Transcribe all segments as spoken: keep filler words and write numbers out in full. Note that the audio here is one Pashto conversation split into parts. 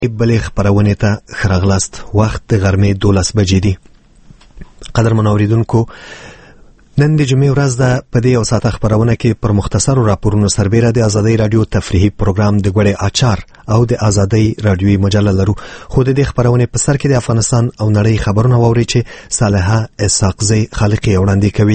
بلې خپرونې ته ښه راغلاست. وخت د غرمې دولس بجې دي. قدرمنو اوریدونکو، نن د جمعې ورځ ده. په دې یو ساعته خپرونه کې پر مختصرو راپورونو سربیره د ازادۍ رادیو تفریحي پروګرام د ګوړې اچار او د ازادۍ رادیوي مجله لرو. خو د دې خپرونې په سر کې د افغانستان او نړۍ خبرونه واوري چې صالحه اسحاقزی خالقی وړاندې کوي.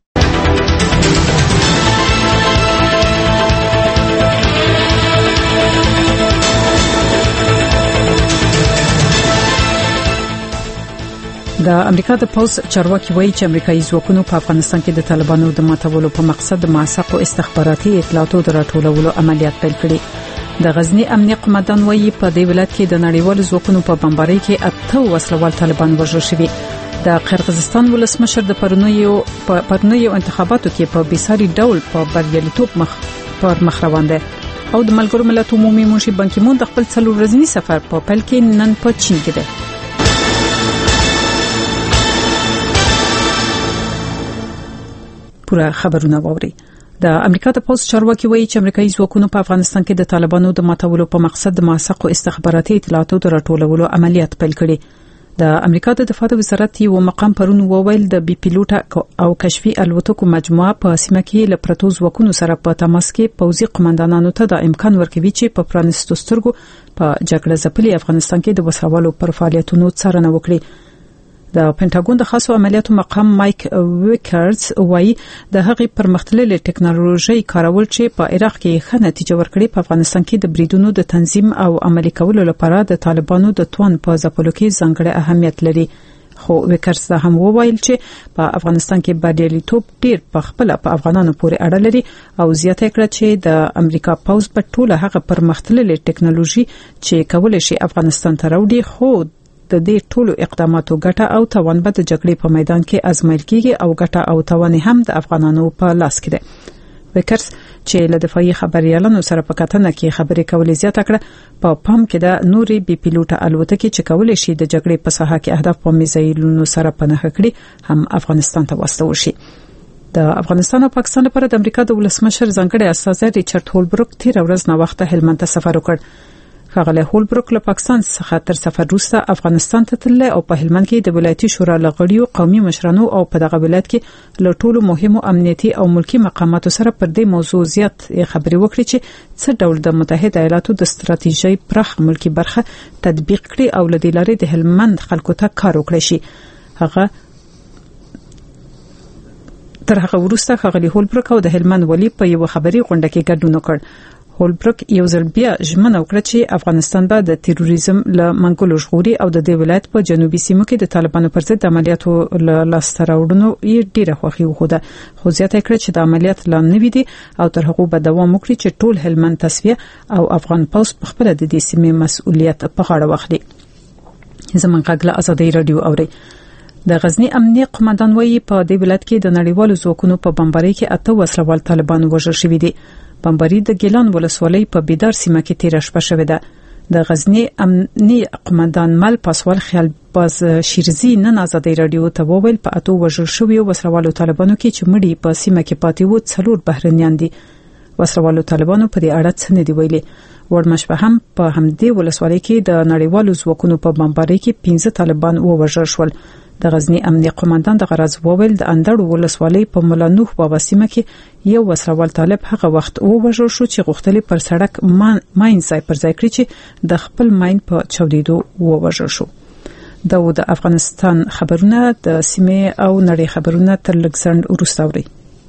د امریکا د پوز چارواکي وایي چې امریکایي ځواکونو په افغانستان کې د طالبانو د ماتولو په مقصد د موثقو استخباراتي اطلاعاتو د راټولولو عملیات پیل کړي. د غزنی امنیه قومندان وایي په دې ولایت کې د نړیوالو ځواکونو په بمبارۍ کې اته وسلوال طالبان وژل شوي. د قرغیزستان ولسمشر د پرونیو په پرونیو انتخاباتو کې په بیساري ډول په بریالیتوب مخ پر مخ روان دی او د ملګرو ملتونو عمومي منشي بان کی مون د خپل څلور ورځني سفر په پیل کې نن په چین کې دی. پورا خبرونه ووري. د امریکا د پوز چارواکي وایي چې امریکایي ځواکونو په افغانستان کې د طالبانو د ماتولو په مقصد د موثقو استخباراتي اطلاعاتو د راټولولو عملیات پیل کړي. د امریکا د دفاع وزارت یو مقام پرون وویل د بي پیلوټ او کشفي الوتکو مجموعه په سیمه کې له پروتو ځواکونو سره په تماس کې پوځي قومندانانو ته د امکان ورکوي چې په پرانستو سترګو په جګړه ځپلي افغانستان کې د وسلوالو پر فعالیتونو څارنه وکړي. د پینټاګون د خاصو عملیاتو مقام مایک ویکرز وایي د هغې پرمختللې ټکنالوژي کارول چې په عراق کې ښه نتیجه ورکړي په افغانستان کې د بریدونو د تنظیم او عملي کولو لپاره د طالبانو د توان په ځپلو کې ځانګړی اهمیت لري. خو ویکرز هم وویل چې په افغانستان کې بریالیتوب ډیر په خپل په افغانانو پورې اړه لري او زیاته کړه چې د امریکا پوز په ټوله هغه پرمختللې ټکنالوژي چې کولای شي افغانستان ته راوړي خو د دې ټولو اقداماتو ګټه او توان به د جګړې په میدان کې ازمایل کیږي او ګټه او توان هم د افغانانو په لاس کې ده. وکرز چې له دفاعي خبريالانو سره په کتنه کې خبرې کولې زیاته کړه په پام کې د نوري بي پیلوټ الوتکې چې کولای شي د جګړې په ساحه کې اهداف په میزایلونو سره پناه کړي هم افغانستان ته واستول شي. د افغانستان او پاکستان لپاره د امریکا د ولسمشر ځانګړی استازی ریچارډ هولبروک تیر ورځ نه وخته هلمند ته سفر وکړ. خغله هولبروک له پاکستان څخه تر سفر وروسته افغانستان ته تللی او په هلمند کې د ولایتي شورا لغړیو قومي مشرانو او په دغه ولایت کې له ټولو مهمو امنیتي او ملکی مقاماتو سره پر دې موضوع زیات خبرې وکړي چې څه ډول د متحده ایالاتو د ستراتیژۍ پرخ ملکی برخه تطبیق کړي او له دې لارې د هلمند خلکو ته کار وکړي شي. هغه تر هغه وروسته خغلی هولبروک او د هلمند ولی په یو خبري غونډه کې ګډون وکړ. هولبروک یو ځل بیا ژمنه وکړه چې افغانستان به د تروریزم له منګولو ژغوري او د دې ولایت په جنوبي سیمو کې د طالبانو پر ضد عملیاتو له لاسته راوړنو یې ډیره خوښي وښوده. خو زیاته کړه چې د عملیات لا نه وي دي او تر هغه به دوام وکړي چې ټول هلمند تصفیه او افغان پوز په خپل د دې سیمې مسؤلیت په غاړه واخلي. زمونږ غږ له ازادۍ رادیو اوري. د غزنی امنیه قومندان وایي په دې ولایت کې د نړیوالو ځواکونو په بمبارۍ کې اته وسلوال طالبان وژل شوي دي. بمباري د ګیلان ولسوالۍ په بیدار سیمه کې تیر شپه شوې ده. د غزنی امنیه قومندان مل پاسوال خیال باز شیرزی نن ازادۍ رادیو ته وویل په اتو وژل شوي وسلوالو طالبانو کې چې مړي په سیمه کې پاتې وو څلور بهرنیان دي. وسلوالو طالبانو په دې اړه څه نه دی ویلي. ورمشپه هم په همدې ولسوالۍ کې د نړیوالو ځواکونو په بمبارۍ کې پنځه طالبان ووژل شول. د غزنی امنیه قومندان د غرض وویل د اندړو ولسوالۍ په ملانوخ بابا سیمه کې یو وسلوال طالب هغه وخت ووژل شو چې غوښتلې پر سړک ماین ځای پر ځای کړی چې د خپل ماین په چاودیدو ووژل شو. دا و د افغانستان خبرونه. د سیمه او نړۍ خبرونه تر لږ ځنډ وروسته اورئ.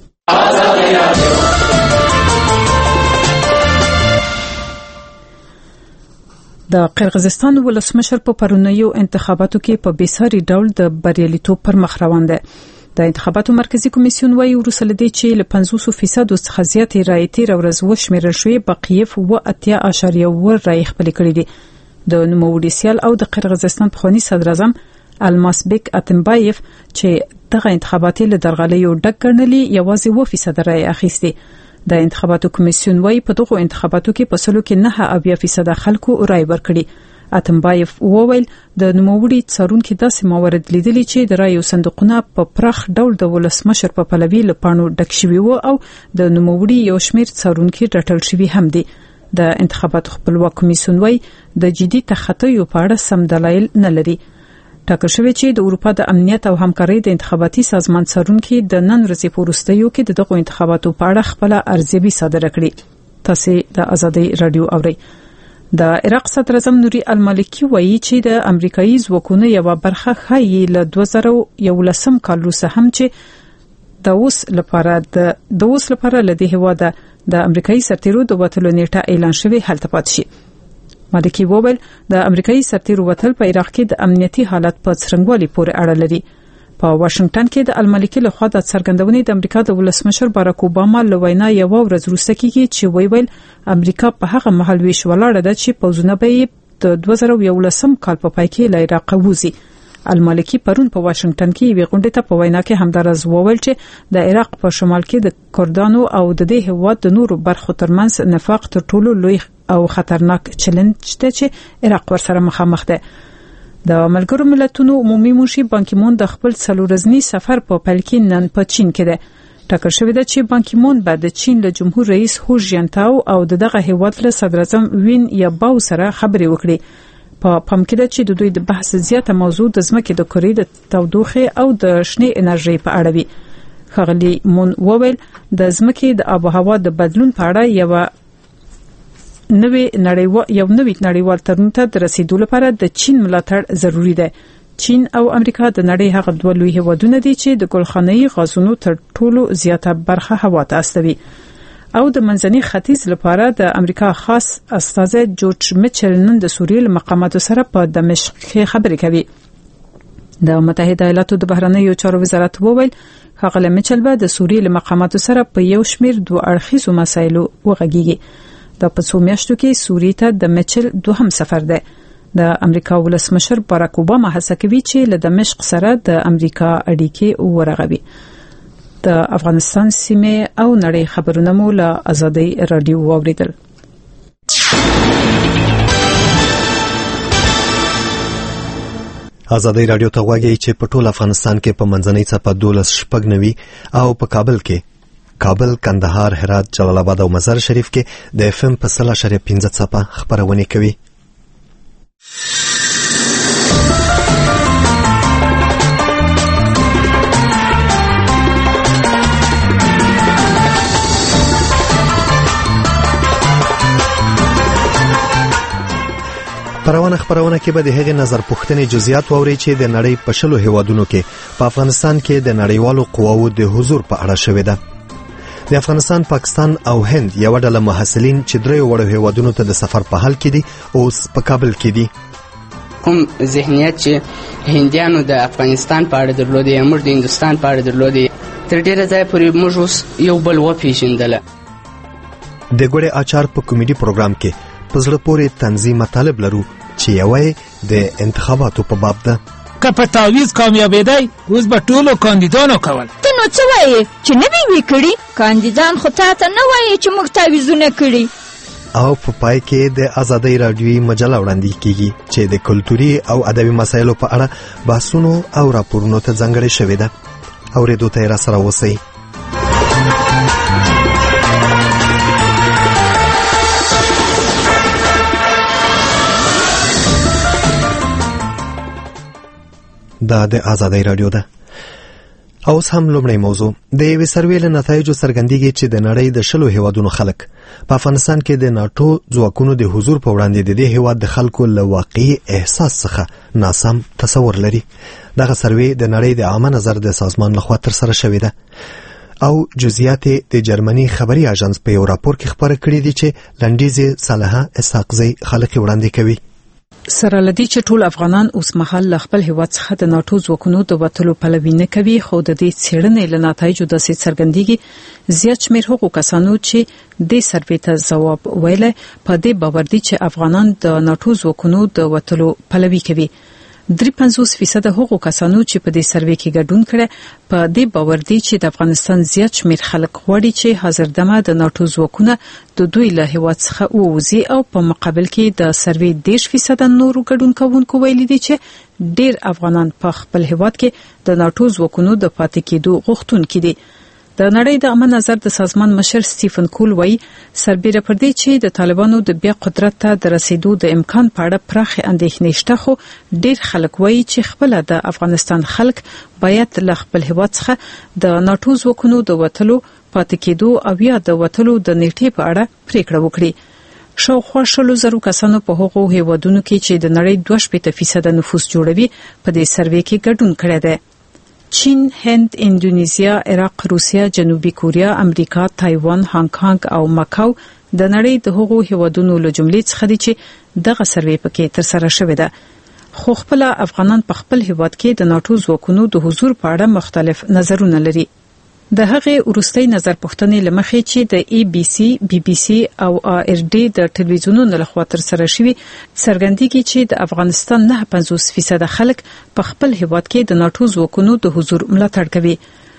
د قرغیزستان ولسمشر په پرونیو انتخاباتو کې په بیساري ډول د بریالیتوب پر مخ روان دی. د انتخاباتو مرکزی کمیسیون وايي وروسته لدی چې له پنځوس فیصد څخه زیاتې رایې تیر ورځ وشمیرل شوې بقیف و اتیا اشاریه و رایې خپل کړې دي. د نوموړي سیال او د قرغیزستان پخوانی صدر اعظم الماسبک اتمبایف چې دغه انتخاباتي له درغلیو ډک ګڼلي یوازې و فیصد رایې اخیستي. د انتخاباتو کمیسیون وايي په دغه انتخاباتو کې په سلو کې نه اویا فیصد خلکو رای ورکړي. اتمبایف وویل د نوموړي څارونکو داسې موارد لیدلي چې د رایو صندوقونه په پرخ ډول د ولسمشر په پلوي لپاره ډک شوي وو او د نوموړي یو شمېر څارونکو راټول شوي هم دي. د انتخاباتو خپلواک کمیسیون وایي د جدي تخطیو په اړه سم دلایل نه لري. ټاکل شوی چې د اروپا د امنیت او همکارۍ د انتخاباتي سازمان څارونکي د نن ورځې په وروستیو کې دغه انتخاباتو په اړه خپل ارزیابي صادره کړې. تاسو د ازادي رادیو اورئ. د عراق صدر اعظم نوري المالکی وایي چې د امریکایي ځواکونو یو برخه خایي له دوه زره یولسم کال وروسته هم چې د اوس لپاره د د اوس لپاره لدی هواده د امریکایي سرتیرو د وټلو نیټه اعلان شوی هلته پات شي. مالکی وویل د امریکایي سرتیرو وټل په عراق کې د امنیتي حالت په څرنګوالي پورې اړه لري. په واشنگټن کې د المالکی لخوا د څرګندونې د امریکا د ولسمشر باراک اوباما لوینا یو ورځ وروسته کېږي چې وی ویل امریکا په هغه مهال ویش ولاړه ده چې پوزونه به د دوه زره یولسم کال په پای کې له عراق ووزي. المالکی پرون په واشنگټن کې وی غونډه ته په وینا کې همدارز وویل چې د عراق په شمال کې د کردانو او د دې هواد د نورو برخو ترمنځ نفاق تر ټولو لوی او خطرناک چیلنج دی چې عراق ورسره مخامخ ده. د ملګرو ملتونو عمومي منشي بان کی مون د خپل څلورځنی سفر په پیل کې نن په چین کې ده. ټاکل شوی ده چې بان کی مون بعد د چین له جمهور رئیس هو جینتاو او دغه هیواد له صدر اعظم وین یاباو سره خبرې وکړي. په پام کې ده چې د دوی د بحث زیاته موضوع د ځمکې د کورې د تودوخه او د شنې انرژي په اړه وي. خغلی مون وویل د ځمکې د آب او هوا د بدلون په اړه یو نوې نړیوال یو نوې نړیوال تړون ته د رسیدو لپاره د چین ملاتړ ضروری دی. چین او امریکا د نړۍ هغه دوه لوی هیوادونه دي چې د ګلخانه‌ای غازونو تر ټولو زیاته برخه هوا ته استوي. او د منځني ختیځ لپاره د امریکا خاص استازی جورج میچل نن د سوریې له مقاماتو سره په دمشق کې خبرې کوي. د متحده ایالاتو د بهرنیو چارو وزارت وویل هغه میچل به د سوریې له مقاماتو سره په یو شمیر دوه اړخیزو مسایلو وغږیږي. د پسو میاشتو کې سوریې ته د میچل دوهم سفر ده. د امریکا ولسمشر باراک اوباما هڅه کوي چې له دمشق سره د امریکا اړیکې ورغوي. د افغانستان سیمه او نړۍ خبرونه مو له ازادي رادیو واوریدل. ازادي رادیو ته غواړي چې په ټول افغانستان کې په منځنۍ څپه دولس شپږ نوي او په کابل کې کابل، کندهار، هرات، جلال آباد او مزار شریف کې د اف ام په سلا شریف پنځه څپه خبرونه کوي. پروانه خبرونه کې به د هغې نظر پوښتنې جزئیات واوري چې د نړۍ په شلو هیوادونو کې په افغانستان کې د نړیوالو قواوو د حضور په اړه شوې ده. د افغانستان، پاکستان او هند یو ډله محصلین چې درې وړو هیوادونو ته د سفر په حال کې دي اوس په کابل کې دي. کوم ذهنیت چې هندیانو د افغانستان په اړه درلودي یا موږ د هندستان په اړه درلودي تر ډیره ځای پورې موږ اوس یو بل وپېژندله. د ګوړې اچار په کمیډي پروګرام کې په زړه پورې طنزي مطالب لرو چې یوه د انتخاباتو په باب ده. که په تعویض کامیابېدای اوس به ټولو کاندیدانو کول. ته نو څه وایې چې نه وی کړي؟ کاندیدان خو تا ته نه وایي چې موږ تعویضونه کړي. او په پای کې د ازادي رادیوي مجله وړاندې کیږي چې د کلتوري او ادبي مسایلو په اړه بحثونو او راپورونو ته ځانګړې شوې ده. اورېدو ته را سره اوسئ. دا د ازادي رادیو ده. اوس هم لومړی موضوع د یوې سروې له نتایجو څرګندېږي چې د نړۍ د شلو هیوادونو خلک په افغانستان کې د ناټو ځواکونو د حضور په وړاندې د دې هیواد د خلکو له واقعي احساس څخه ناسم تصور لري. دغه سروې د نړۍ د عامه نظر د سازمان لخوا ترسره شوې ده او جزئیات د جرمني خبري اژانس په یو راپور کې خبره کړې دي چې لنډیزه صالحه اسحاقزی خلک وړاندې کوي. سره لدی چې ټول افغانان اوس مهال خپل هیواد څخه د ناټو ځواکونو د وټلو پلوي نه کوي، خو د دې څېړنې له نتایجو داسې څرګندېږي زیات شمېر هغو کسانو چې د سروې ته ځواب ویلی په دې باور دي چې افغانان د ناټو ځواکونو د وټلو پلوي کوي. درې پنځوس فیصد هغو کسانو چې په دې سروې کې ګډون کړي په دې باور دي چې د افغانستان زیات شمېر خلک غواړي چې حاضر دمه د ناټو ځواکونه د دوی له هیواد څخه ووځي او په مقابل کې د سروې دېرش فیصد نورو ګډون کوونکو ویلي دي چې ډېر افغانان په خپل هیواد کې د ناټو ځواکونو د پاتې کېدو غوښتونکي دي. د نړۍ د عامه نظر د سازمان مشر سټیفن کول وایي سربېره پر دې چې د طالبانو د بیا قدرت ته د رسیدو د امکان په اړه پراخ اندېښنې شته، خو ډېر خلک وایي چې خپل د افغانستان خلک باید له خپل هیواد څخه د ناتو ځواکونو د وټلو پاتې کېدو او یا د وټلو د نیټې په اړه پریکړه وکړي. شاوخوا شلو زرو کسانو په هغو هیوادونو کې چې د نړۍ دوه شپېته فیصد نفوس جوړوي په دې سروې کې ګډون کړی دی. چین، هند، اندونیزیا، عراق، روسیا، جنوبي کوریا، امریکا، تایوان، هانګ کانګ او ماکاو د نړۍ د هغو هیوادونو له جملې څخه دي چې دغه سروې پکې تر سره شوې ده. خو خپل افغانان په خپل هیواد کې د ناتو ځواکونو د حضور په اړه مختلف نظرونه لري. د هغې وروستۍ نظر پوښتنې لمخې چې د ای بي سي، بي بي سي او آر ډي د ټلویزیونونو لخوا تر سره شوي څرګندېږي چې د افغانستان نه پنځوس فیصد خلک په خپل هیواد کې د ناتو ځواکونو د حضور ملاتړ کوي.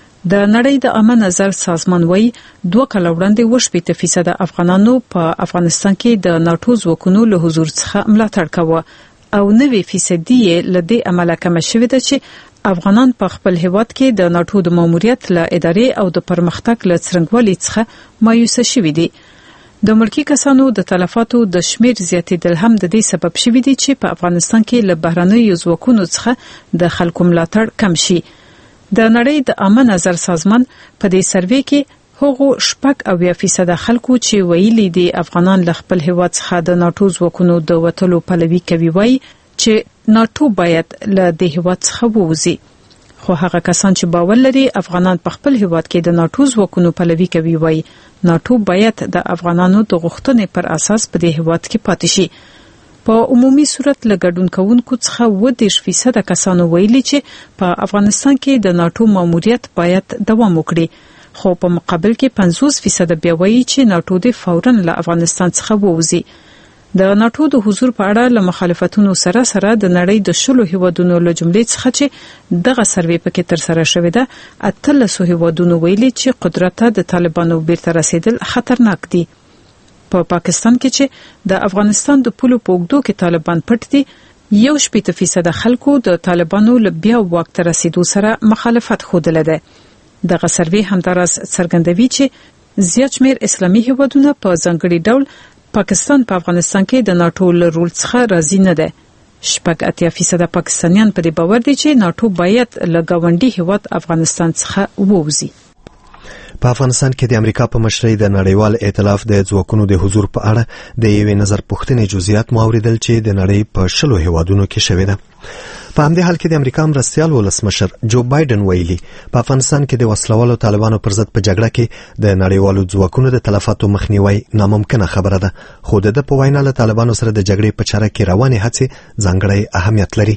د نړۍ د عامه نظر سازمان وایي دوه کال وړاندې اووه شپېته فیصد افغانانو په افغانستان کې د ناتو ځواکونو له حضور څخه ملاتړ کاوه او نوي فیصدي یې له دې عمله کمه شوې ده چې افغانان په خپل هیواد کې د ناتو د ماموریت له ادارې او د پرمختګ له څرنګوالي څخه مایوسه شوي دي. د ملکی کسانو د تلفاتو د شمیر زیاتېدل هم د دې سبب شوي دي چې په افغانستان کې له بهرنیو ځواکونو څخه د خلکو ملاتړ کم شي. د نړۍ د عامه نظر سازمان په دې سروې کې هغو شپږ اویا فیصد خلکو چې ویلي دي افغانان له خپل هیواد څخه د ناتو ځواکونو د وټلو پلوي کوي وایي چې ناتو باید له دې هیواد څخه ووځي. خو هغه کسان چې باور لري افغانان په خپل هیواد کې د ناتو ځواکونو پلوي کوي وایي ناتو باید د افغانانو د غوښتنې پر اساس په دې هیواد کې پاتې شي. په عمومي صورت له ګډون کوونکو څخه اووه دېرش فیصد کسانو ویلي چې په افغانستان کې د ناتو ماموریت باید دوام وکړي، خو په مقابل کې پنځوس فیصد بیا وایي چې ناتو د فوراً له افغانستان څخه ووځي. د ناتو د حضور په اړه له مخالفتونو سره سره د نړۍ د شلو هیوادونو له جملې څخه چې دغه سروې پکې تر سره شوې ده اتلسو هیوادونو ویلي چې قدرت ته د طالبانو بیرته رسیدل خطرناک دي. په پا پاکستان کې چې د افغانستان د پولو په اوږدو کې طالبان پټ دي، یو شپېته فیصد خلکو د طالبانو له بیا واک ته رسیدو سره مخالفت ښودلی دی. دغه سروې همداراز څرګندوي چې زیات شمېر اسلامي هیوادونه په ځانګړي ډول پاکستان په افغانستان کې د ناتو له رول څخه راضي نه ده. شپږ اتیا فیصد پاکستانیان په دې باور دي چې ناتو باید له ګاونډي هیواد افغانستان څخه ووځي. په افغانستان کې د امریکا په مشرۍ د نړیوال ائتلاف د ځواکونو د حضور په اړه د یوې نظر پوښتنې جزئیات مو اوریدل چې د نړۍ په شلو هیوادونو کې شوې ده. په همدې حال کې د امریکا مرستیال ولسمشر جو بایدن ویلي په افغانستان کې د وسلوالو طالبانو پر ضد په جګړه کې د نړیوالو ځواکونو د تلفاتو مخنیوي ناممکنه خبره ده، خو د په وینا له طالبانو سره د جګړې په چاره کې روانې هڅې ځانګړی اهمیت لري.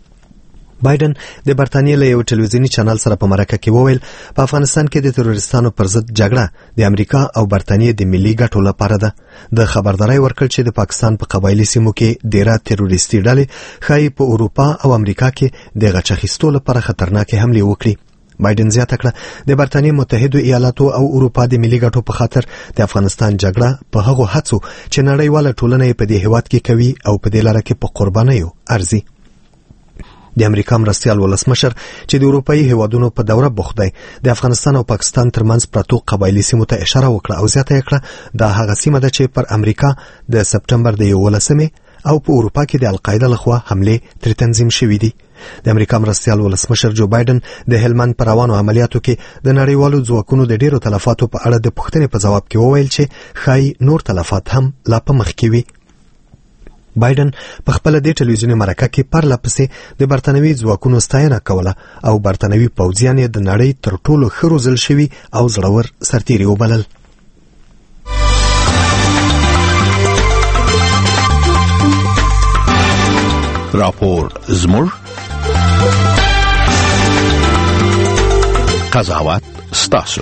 بایدن د برتانیې له یو ټلویزیونی چینل سره په مرکه کې وویل په افغانستان کې د تروریستانو پر ضد جګړه د امریکا او برتانیې د ملي ګټو لپاره ده. د خبرداري ورکړ چې د پاکستان په قبایلی سیمو کې ډیره تروریستي ډلې ښایي په اروپا او امریکا کې د غچ اخیستو لپاره خطرناکې حملې وکړي. بایدن زیاته کړه د برتانیې متحدو ایالاتو او اروپا د ملي ګټو په خاطر د افغانستان جګړه په هغو هڅو چې نړیواله ټولنه په دې هیواد کې کوي او په دې لاره کې په قربانیو ارزي. د امریکا مرستیال ولسمشر چې د اروپאי هیوادونو په دوره بوخت دی د افغانستان او پاکستان ترمنځ پرتو قبایلی سیمو ته اشاره وکړه او زیاته کړه دا هغه سیمه ده چې پر امریکا د سپټمبر د یولسمې او په اروپا کې د القاعده لخوا حمله تر تنظیم شوې دي. د امریکا مرستیال ولسمشر جو بایدن د هلمند پر روانو عملیاتو کې د نړیوالو ځواکونو د ډیرو تلفاتو په اړه د پوښتنې په جواب کې وویل چې خای نور تلفات هم لا په مخ کې وي. بایدن په خپل د ټلویزیونی مرکه کې پرله پسې د برتانوي ځواکونو ستاینه کوله او برتانوي پوځیان د نړۍ تر ټولو ښه روزل شوي او زړور سرتیري وبلل. راپور زموږ قضاوت ستاسو.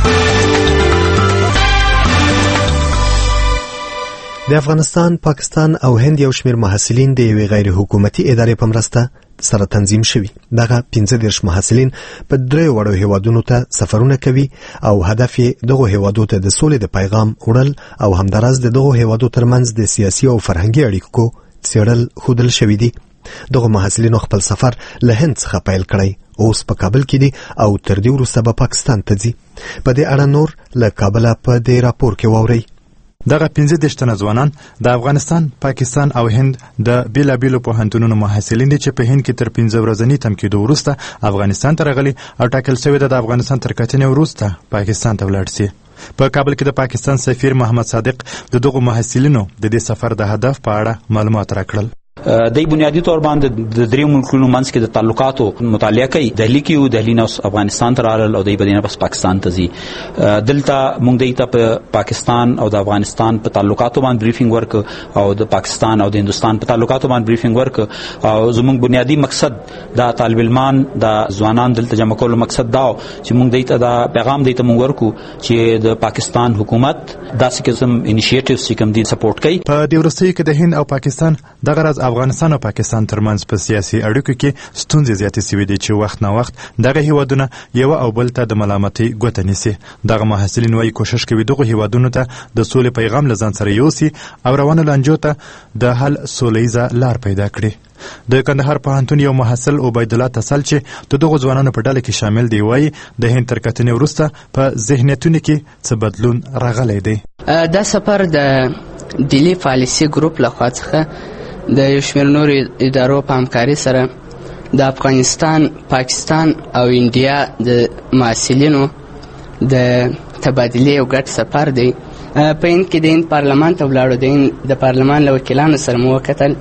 د افغانستان، پاکستان او هند یو شمېر محصلین د یوې غیر حکومتي ادارې په مرسته سره تنظیم شوي. دغه پنځه دېرش محصلین په دریو وړو هیوادونو ته سفرونه کوي او هدف یې دغو هیوادو ته د سولې د پیغام وړل او همداراز د دغو هیوادو ترمنځ د سیاسي او فرهنګي اړیکو څېړل ښودل شوي دي. دغه محصلینو خپل سفر له هند څخه پیل کړی، اوس په کابل کې دي او تر دې وروسته به پاکستان ته ځي. په دې اړه نور له کابله په دې راپور کې واورئ. دغه پنځه دېرش تنه ځوانان د افغانستان، پاکستان او هند د بیلابیلو پوهنتونونو محصلین دي چې په هند کې تر پنځه ورځني تمکیدو وروسته افغانستان ته راغلي او ټاکل شوې ده د افغانستان تر کتنې وروسته پاکستان ته ولاړ شي. په کابل کې د پاکستان سفیر محمد صادق د دغو محصلینو د دې سفر د هدف په اړه معلومات راکړل. د بنیادی طور باندې د درې ملکونو منځ کې د تعلقاتو مطالعه کوي. دهلی کې یو دهلی نه افغانستان ته راغلل او د بدینه بس پاکستان ته ځي. دلته موږ د په پاکستان او د افغانستان په تعلقاتو باندې بریفینګ ورک او د پاکستان او د هندستان په تعلقاتو باندې بریفینګ ورک او زموږ بنیادی مقصد د طالب علمان د ځوانان دلته جمع کولو مقصد دا چې موږ دته دا پیغام دیته موږ ورکو چې د پاکستان حکومت داسې قسم انیشیټیوز چې کوم دي سپورټ کوي. په دې ورستۍ کې د هند او پاکستان دغه راز افغانستان او پاکستان ترمنځ په سیاسي اړیکو کې ستونزې زیاتې شوې دي چې وخت نه وخت دغه هیوادونه یو او بل ته د ملامتۍ ګوته نیسي. دغه محصلین وايي کوشش کوي دغه هیوادونو ته د سولې پیغام له ځان سره یوسي او روانو لانجو ته د حل سولیزه لار پیدا کړي. د کندهار پوهنتون یو محصل عبید الله تسل چې د دغو ځوانانو په ډله کې شامل دی وايي د هند تر کتنې وروسته په ذهنیتونو کې څه بدلون راغلی دی. دا سفر د ډیلی پالیسي ګروپ لخوا څخه د یو شمېر نورو ادارو په همکاري سره د افغانستان، پاکستان او انډیا د محصلینو د تبادلې یو ګډ سفر دی. په هند کې د هند پارلمان ته ولاړو. د هند د پارلمان له وکیلانو سره مو وکتل،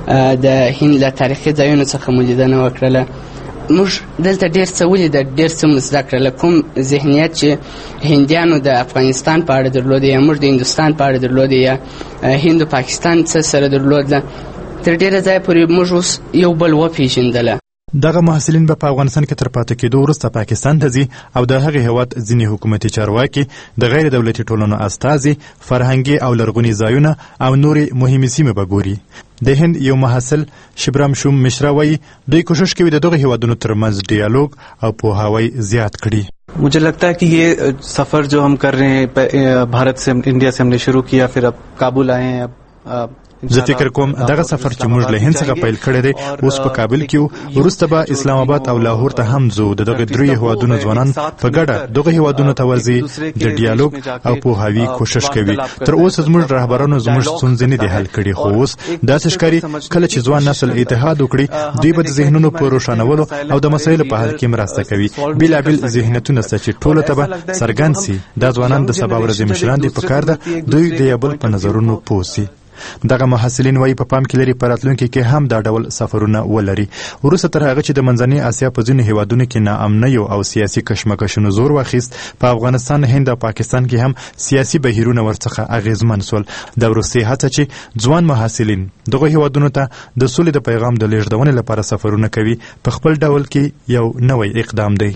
د هند له تاریخي ځایونو څخه مو لیدنه وکړله. موږ دلته ډېر څه ولیدل، ډېر څه مو زده کړل. کوم ذهنیت چې هندیانو د افغانستان په اړه درلود یا موږ د هندوستان په اړه درلود یا هند او پاکستان څه سره درلودله، تر ډېره ځایه پورې موږ اوس یو بل وپېژندله. دغه محصلین به په افغانستان کې تر پاتې کېدو وروسته پاکستان ته ځي او د هغې هېواد ځینې حکومتي چارواکي، د غیر دولتي ټولنو استازي، فرهنګي او لرغوني ځایونه او نورې مهمې سیمې به ګوري. د هند یو محصل شبرام شوم مشرا وایي دوی کوشش کوي د دغه هېوادونو ترمنځ ډیالوګ او پوهاوی زیات کړي. मुझे लगता है कि ये सफ़र जो हम कर रहे हैं भारत से, इंडिया से हमने शुरू किया, फिर अब काबुल आए हैं. अब زه فکر کوم دغه سفر چې موږ له هند څخه پیل کړی دی اوس په کابل کې یو، وروسته به اسلام آباد او لاهور ته هم ځو. د دغه درې هیوادونو ځوانان په ګډه دغه هیوادونو ته ورځي، د ډیالوګ او پوهاوي کوشش کوي. تر اوسه زموږ رهبرانو زموږ ستونزې نه دي حل کړي، خو اوس داسې ښکاري کله چې ځوان نسل اتحاد وکړي دوی به د ذهنونو په روښانولو او د مسایلو په حل کې مرسته کوي. بیلابیل ذهنیتونه شته چې ټولو ته به څرګند سي. دا ځوانان د سبا ورځې مشران دي، پکار ده دوی د یو بل په نظرونو پوه سي. دغه محصلین وايي په پام کې لري په راتلونکي کې هم دا ډول سفرونه ولري. وروسته تر هغه چې د منځنۍ اسیا په ځینو هیوادونو کې ناامنیو او سیاسي کشمکشونو زور واخیست، په افغانستان، هند او پاکستان کې هم سیاسي بهیرونه ورڅخه اغیزمن سول. د وروستۍ هڅه چې ځوان محصلین دغه هیوادونو ته د سولې د پیغام د لیږدونې لپاره سفرونه کوي په خپل ډول کې یو نوی اقدام دی.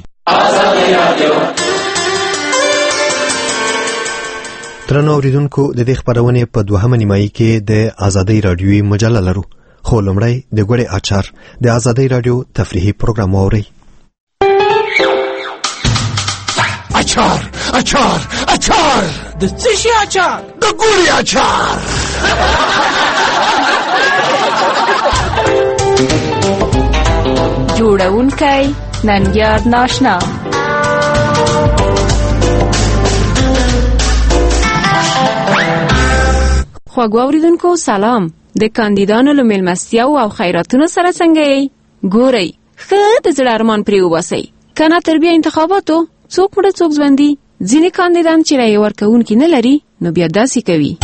درنو اوریدونکو، د دې خبرونې په دوهمه نیمایي کې د آزادۍ رادیوي مجله لرو، خو لومړی د ګوړې اچار د آزادۍ رادیو تفریحي پروګرام واورئ. اچار اچار اچار د څه شي اچار؟ د ګوړې اچار. جوړونکی ننګیار ناشنا. خواږه اوریدونکو سلام. د کاندیدانو له میلمستیاو او خیراتونو سره څنګه یې؟ ګورئ ښه د زړه ارمان پرې وباسئ. که نه تر بیا انتخاباتو څوک مړه څوک ژوندي. ځینې کاندیدان چې رایې ورکوونکي نه لري نو بیا داسې کوي.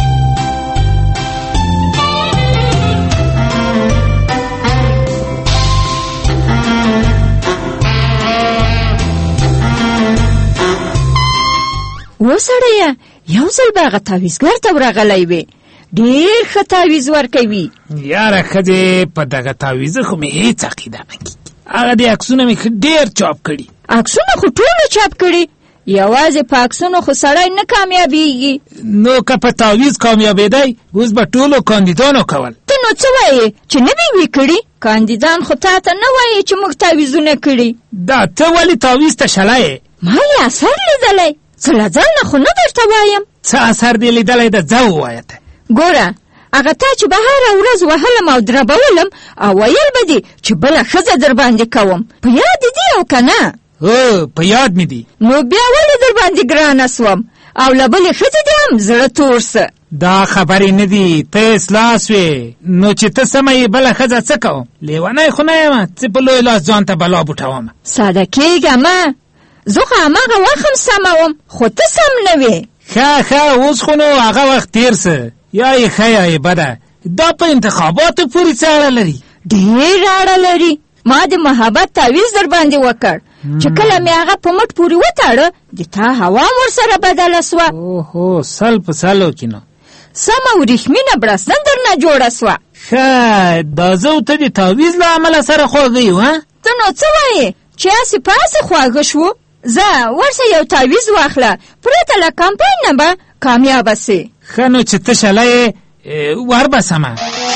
وسړیه یو ځل به هغه تعویزګر ته ورغلی وې، ډېر ښه تعویز ورکوي. یاره ښځې په دغه تعویزه خو مې هېڅ عقیده نه کېږي. هغه د عکسونه مې ښه ډېر چاپ کړي. عکسونه خو ټولو چاپ کړي، یوازې په عکسونو خو سړی نه کامیابېږي. نو که په تعویز کامیابېدی اوس به ټولو کاندیدانو کول. ته نو څه وایې چې نه دې وي کړي؟ کاندیدان خو تا ته نه وایي چې موږ تعویزونه کړي. دا ته ولې تعویز ته شلی یې؟ ما یې اثر لیدلی، څه له ځان نه خو نه درته وایم. څه اثر دې لیدلی ده؟ ځه ووایه ته. ګوره هغه تا چې به هره ورځ وهلم او دربولم او ویل به دي چې بله ښځه در باندې کوم، په یاد دي او که نه؟ او په یاد مې دي. نو بیا ولې در باندې ګرانه سوم او له بلې ښځې دې هم زړه تور سه؟ دا خبرې نه دي، ته اصلاح سوې نو چې ته سمه یې بله ښځه څه کوم؟ لیونی خو نه یم چې په لوی لاس ځان ته بلا بوټوم. ساده کېږه مه، زه خو هماغه وخت هم سمه وم خو ته سم نه وې. ښه ښه اوس خو نو هغه وخت تېر سه، یا یې ښه یا یې بده، دا په انتخاباتو پورې څه اړه لري؟ ډېر اړه لري. ما د محبت تعویز در باندې وکړ چې کله مې هغه په مټ پورې وتاړه د تا هوا هم ورسره بدله سوه. اوهو سل په سلو کې نو سمه وریښمینه بړستن درنه جوړه سوه. ښه دا زه او ته د تعویز له امله سره خواږه یو. ها ته نو څه وایې چې هسې په هسې خواږه شوو؟ ځه ورسه یو تعویز واخله، پرته له کمپاین نه به کامیابه سې. ښه نو چې ته شله یې وربسمه.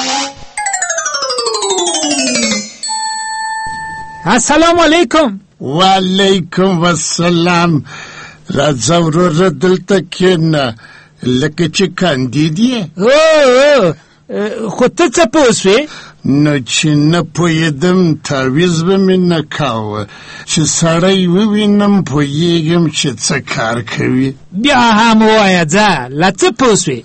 السلام علیکم. وعلیکم السلام. راځه وروره دلته کښېنه لکه چې کاندید یې. او خو ته څه پوه سوې؟ نو چې نه پوهېدم تعویز به مې نه کاوه، چې سړی ووینم پوهېږم چې څه کار کوي. بیا هم ووایه ځه له څه پوه سوې؟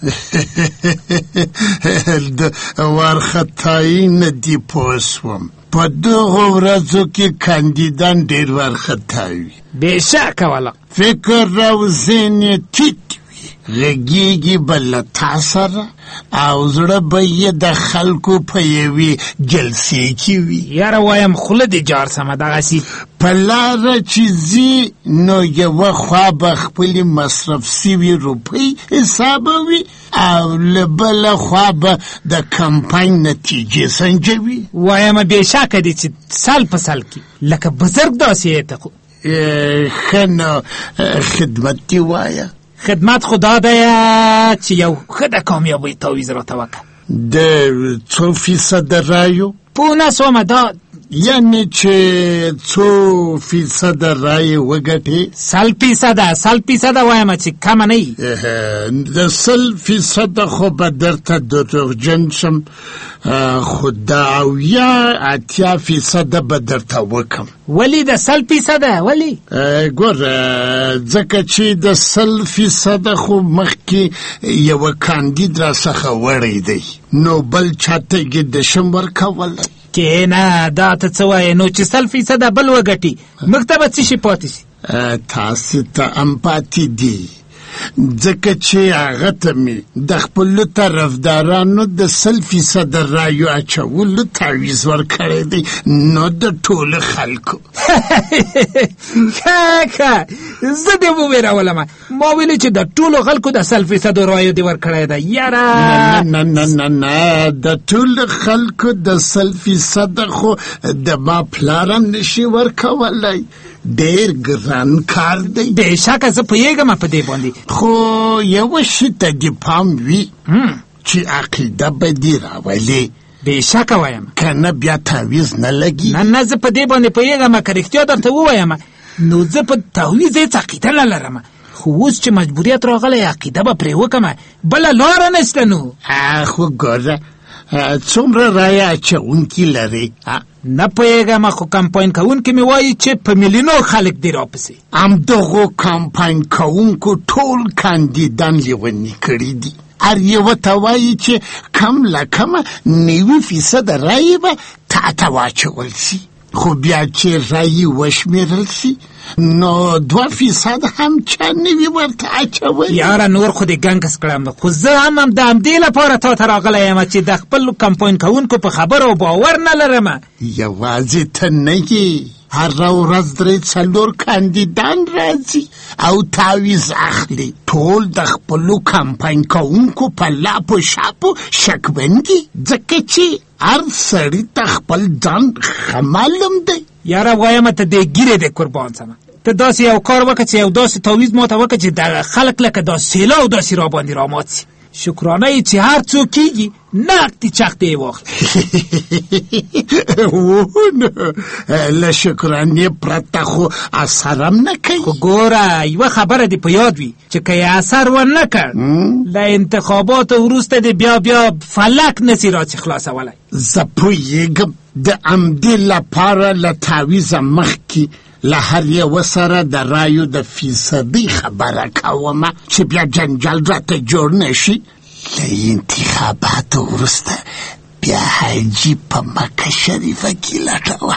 د وارخطایي نه دې پوه سوم. په دغو ورځو کې کاندیدان ډېر وارخطا وي. بېشکه والا فکر او ذهن یې ټیټ وي، غږېږي به له تا سره او زړه به یې د خلکو په یوې جلسې کې وي. یاره وایم خوله دې جار سمه دغسې په لاره چې ځي نو یوه خوا به خپلې مصرف سوي روپۍ حسابوي او له بله خوا به د کمپاین نتیجې سنجوي. وایم بېشکه دي چې سل په سل کې لکه بزرګ داسې یې ته. خو ښه نو خدمت دې وایه. خدمت خو دا دی چې یو ښه د کامیابۍ تعویز راته وکړه. د څو فیصده رایو؟ پوه نه سومه دا یعنې چې څو فیصده رایې وګټې؟ سل فیصده سل فیصده وایم چې کمه نه وي. د سل فیصده خو به درته دروغجن شم، خو د اویا اتیا فیصده به درته وکم. ولې د سل فیصده؟ ولې؟ ګوره ځکه چې د سل فیصده خو مخکې یوه کاندید را څخه وړی دی، نو بل چاته یې دشم ورکولی. کې نه دا ته څه وایې؟ نو چې سل فیصده بل وګټي موږ ته به څه شي پاتې شي؟ تاسې ته هم پاتې دي، ځکه چې هغه ته مې د خپلو طرفدارانو د سل فیصده رایو اچولو تعویز ورکړی دی، نو د ټولو خلکو. ښه زه دې وویرولم، ما ویلې چې د ټولو خلکو د سل فیصدو رایو دې ورکړی دی. یاره نه نه نه نه د ټولو خلکو د سل فیصده خو د ما پلار هم نشي ورکولی، ډېر ګران کار دی. بېشکه زه پوهېږم په دې باندې، خو یوه شي ته دې پام وي چې عقیده به دې راولې. بېشکه وایم که نه بیا تعویز نه لګي. نه نه زه په دې باندې پوهېږم، که رښتیا درته ووایم نو زه په تعویز هېڅ عقیده نه لرم، خو اوس چې مجبوریت راغلی عقیده به پرې وکړم، بله لاره نشته. نو خو ګوره څومره رایه اچونکي لري؟ نه پوهېږم، خو کمپاین کوونکي مې وایي چې په میلیونو خلک دې راپسې. همدغو کمپاین کوونکو ټول کاندیدان لیوني کړي دي. هر یوه ته وایي چې کم له کمه نوي فیصده رایې به تا ته واچول سي، خو بیا چې رایې وشمېرل سي نو دوه فیصد هم چا نه وي ورته اچولی. یاره نور خو دې ګنګس کړم، خو زه هم هم د همدې لپاره تا ته راغلی یم چې د خپل کمپاین کوونکو په خبرو باور نه لرم. یوازې ته نه یې، هره ورځ درې څلور کاندیدان راځي او تعویز اخلي، ټول د خپلو کمپاین کوونکو په لاپو شاپو شکمن دي، ځکه چې هر سړي ته خپل ځان ښه معلوم دی. یاره وایم ته دې ګیرې دې قربان سمه، ته داسې یو کار وکړه چې یو داسې تعویز ماته وکړه چې د خلک لکه دا سیلاب داسې را باندې را مات سي. شکرانه چې هر څوک کیږي نقدي چختې وخت ونه له شکرانې پرته خو اثر هم نه کوي. خو ګوره یوه خبره دې په یاد وي چې که یې اثر ونه کړ له انتخاباتو وروسته دې بیا بیا فلک نسي راڅې خلاصولی. زه پوهېږم د همدې لپاره له تعویزه مخکې له هر یوه سره د رایو د فیصدي خبره کومه چې بیا جنجال راته جوړ نشي. له انتخاباتو وروسته بیا حاجي په مکه شریفه کې لټوه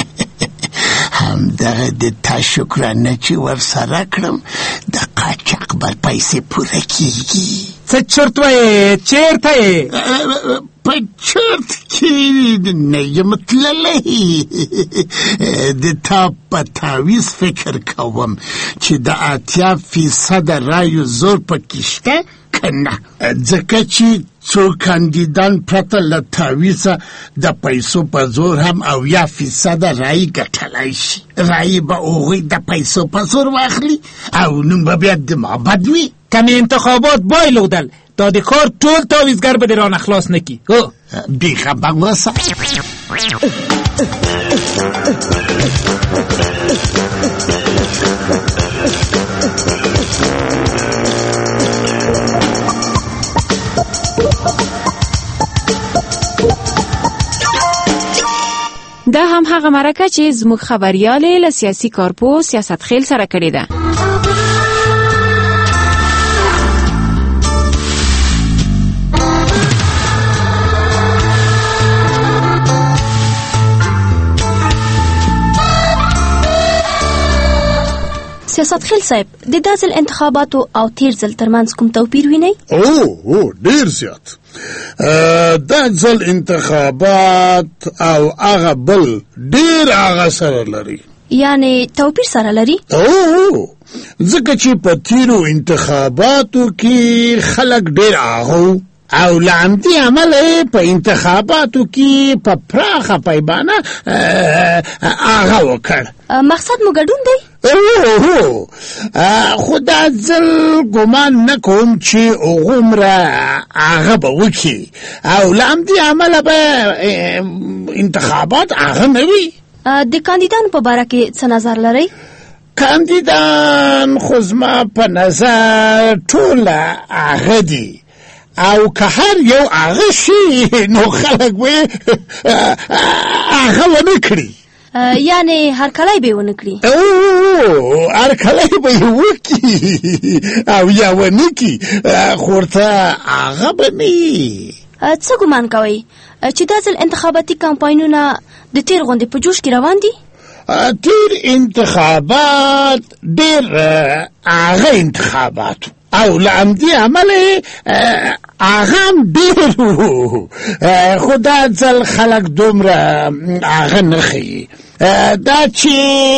همدغه د تا شکرانه چې ورسره کړم د قاچاق بر پیسې پوره کېږي. څه چرت وایې؟ چېرته یې؟ په چرت کې نه یم تللی د تا په تعویض فکر کوم چې د اتیا فیصده رایو زور پکې شته که نه، ځکه چې څو کاندیدان پرته له تعویضه د پیسو په زور هم اویا فیصده رای ګټلی شي. رای به هغوی د پیسو په زور واخلي او نوم به بیا د ما بد وي. کمی انتخابات بایلودل تا د کار ټول تعویضګر به د رانه خلاص نکي. بیخبر اوسه. دا هم هغه مرکه چې زموږ خبریالې له سیاسي کارپو سیاست خیل سره کړې ده. سیاست خیل صاحب، د دا ځل انتخاباتو او تیر ځل ترمنځ کوم توپیر وینئ؟ او او ډیر زیات. دا ځل انتخابات او هغه بل ډیر هغه سره لري. یعنی توپیر سره لري؟ او ځکه چې په تیرو انتخاباتو کې خلک ډیر هغه او له همدې امله په انتخاباتو کې په پراخه پیمانه هغه وکړ. مقصد مو ګډون دی؟ اوه خو دا ځل ګمان نه کوم چې هغومره هغه به وکړي او له همدې امله به انتخابات هغه نه وي. د کاندیدانو په باره کې څه نظر لرئ؟ کاندیدان خو زما په نظر ټوله هغه دي او که هر یو هغه شي نو خلک به هغه ونه کړي. یعنی هر کلی به ونه کړي؟ او هر کلی به یې وکړي او یا ونه کړي خو ورته هغه به نه وي. څه ګمان کوئ چې دا ځل انتخاباتي کمپاینونه د تیر غوندې په جوش کې روان دي؟ تیر انتخابات ډېر هغه انتخابات او له همدې امله هغه هم ډېر وو، خو دا ځل خلک دومره هغه نه ښیي. دا چې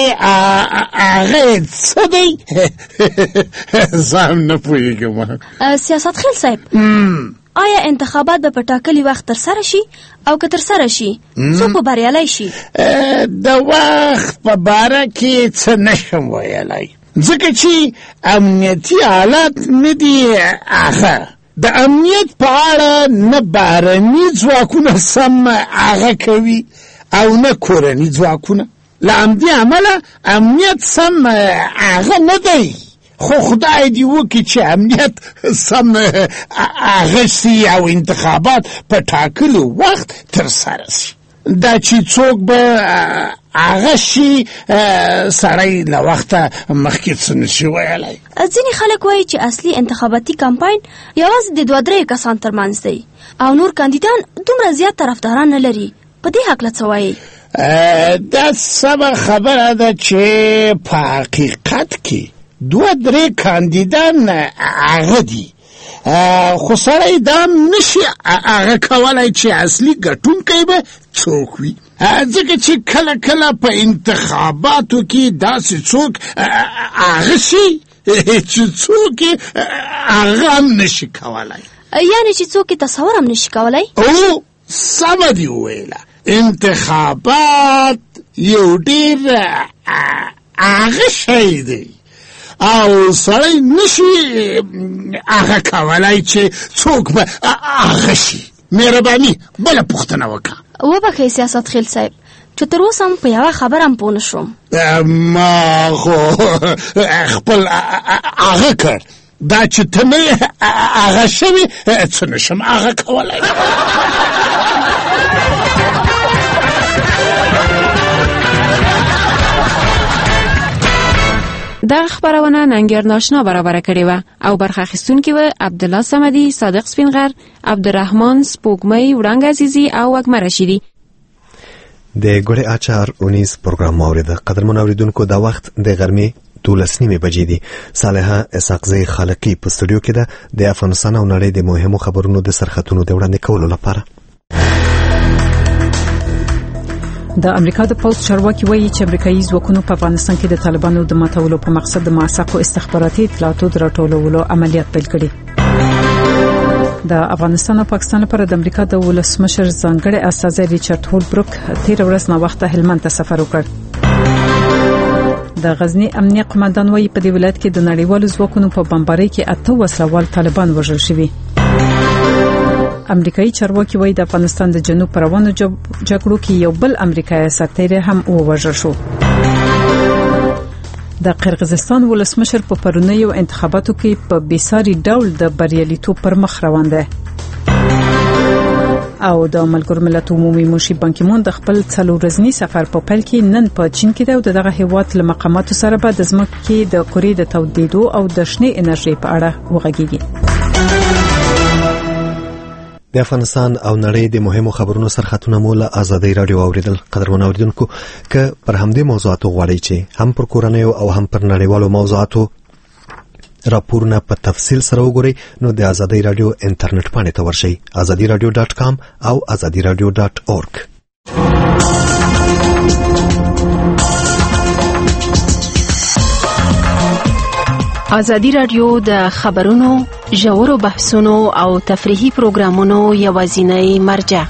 هغه څه دی زه هم نه پوهېږم. سیاست خیل صاحب، آیا انتخابات به په ټاکلي وخت ترسره شي او که ترسره شي څوک به بریالی شي؟ د وخت په باره کې څه نشم ویلی، ځکه چې امنیتي حالات نه دي. هغه د امنیت په اړه نه بهرني ځواکونه سم هغه کوي او نه کورني ځواکونه. له همدې امله امنیت سم هغه نه دی. خو خدای دې وکړي چې امنیت سم هغه سي او انتخابات په ټاکلي وخت ترسره سي. دا چې څوک به هغه شي سړی له وخته مخکې څه نشي ویلی. ځینې خلک وایي چې اصلي انتخاباتي کمپاین یوازې د دوه درې کسان ترمنځ دی او نور کاندیدان دومره زیات طرفداران نه لري. په دې هکله څه وایي؟ دا سمه خبره ده چې په حقیقت کې دوه درې کاندیدان هغه دي، خو سړی دا نشي هغه کولی چې اصلي ګټونکی به څوک وي، ځکه چې کله کله په انتخاباتو کې داسې څوک هغه شي چې څوک هغه هم نشي کولی. یعنی چې څوک تصور هم نشي کولی؟ او سمه دې وویله. انتخابات یو ډېر هغه شی دی او سړی نشي هغه کولای چې څوک به هغه شي. مهرباني بله پوښتنه وکړه. وبخښئ سیاست خیل صاحب چې تر اوسه هم په یوه خبره هم پوه نه شوم. ما خو خپل هغه کړ، دا چې ته نه هغه شوي څه نشم هغه کولی. دا خبرونه ننګر ناشنا برابر کړې و او برخه اخیستونکي و عبدالله صمدي، صادق سپینغر، عبدالرحمن سپوږمۍ، وړانګ عزیزي او وګمه رشیدي. د ګوړې اچار اونیز پروګرام مورید قدرمن اوریدونکو دا وخت د غرمې دولس نیمې بجې دي. صالحه اسحاقزی خالقی په سټوډیو کې ده د افغانستان او نړۍ د مهمو خبرونو د سرخطونو د وړاندې کولو لپاره. د امریکا د پوز چارواکي وایي چې امریکایي ځواکونو په افغانستان کې د طالبانو د ماتولو په مقصد د موثقو استخباراتي اطلاعاتو د راټولولو عملیات پیل کړي. د افغانستان او پاکستان لپاره د امریکا د ولسمشر ځانګړي استازی ریچارډ هولبروک تیر ورځ نو وخت هلمند ته سفر وکړ. د غزنی امنیه قومندان وایي په دې ولایت کې د نړیوالو ځواکونو په بمبارۍ کې اته وسلوال طالبان وژل شوي. امریکایي چارواکي وایي د افغانستان د جنوب پر روانو جګړو کې یو بل امریکایي سرتیری هم ووژل شو. د قرغیزستان ولسمشر په پرونیو انتخاباتو کې په بیساري ډول د بریالیتوب پر مخ روان دی. او د ملګرو ملتونو عمومي منشي بان کی مون د خپل څلور ورځني سفر په پیل کې نن په چین کې د دغه هیواد له مقاماتو سره به د ځمکې د کورې د تودیدو او د شنې انرژي په اړه وغږیږي. د افغانستان او نړۍ د مهمو خبرونو سرخطونه مو له ازادي رادیو اوریدل. قدرمن اوریدونکو که پر همدې موضوعاتو غواړئ چې هم پر کورنیو او هم پر نړیوالو موضوعاتو راپورونه په تفصیل سره وګورئ نو د ازادي رادیو انټرنیټ باندې ته ورشئ azadi radio dot com او azadi radio dot org. ازادي رادیو د خبرونو، ژورو بحثونو او تفریحي پروګرامونو یوازینی مرجع.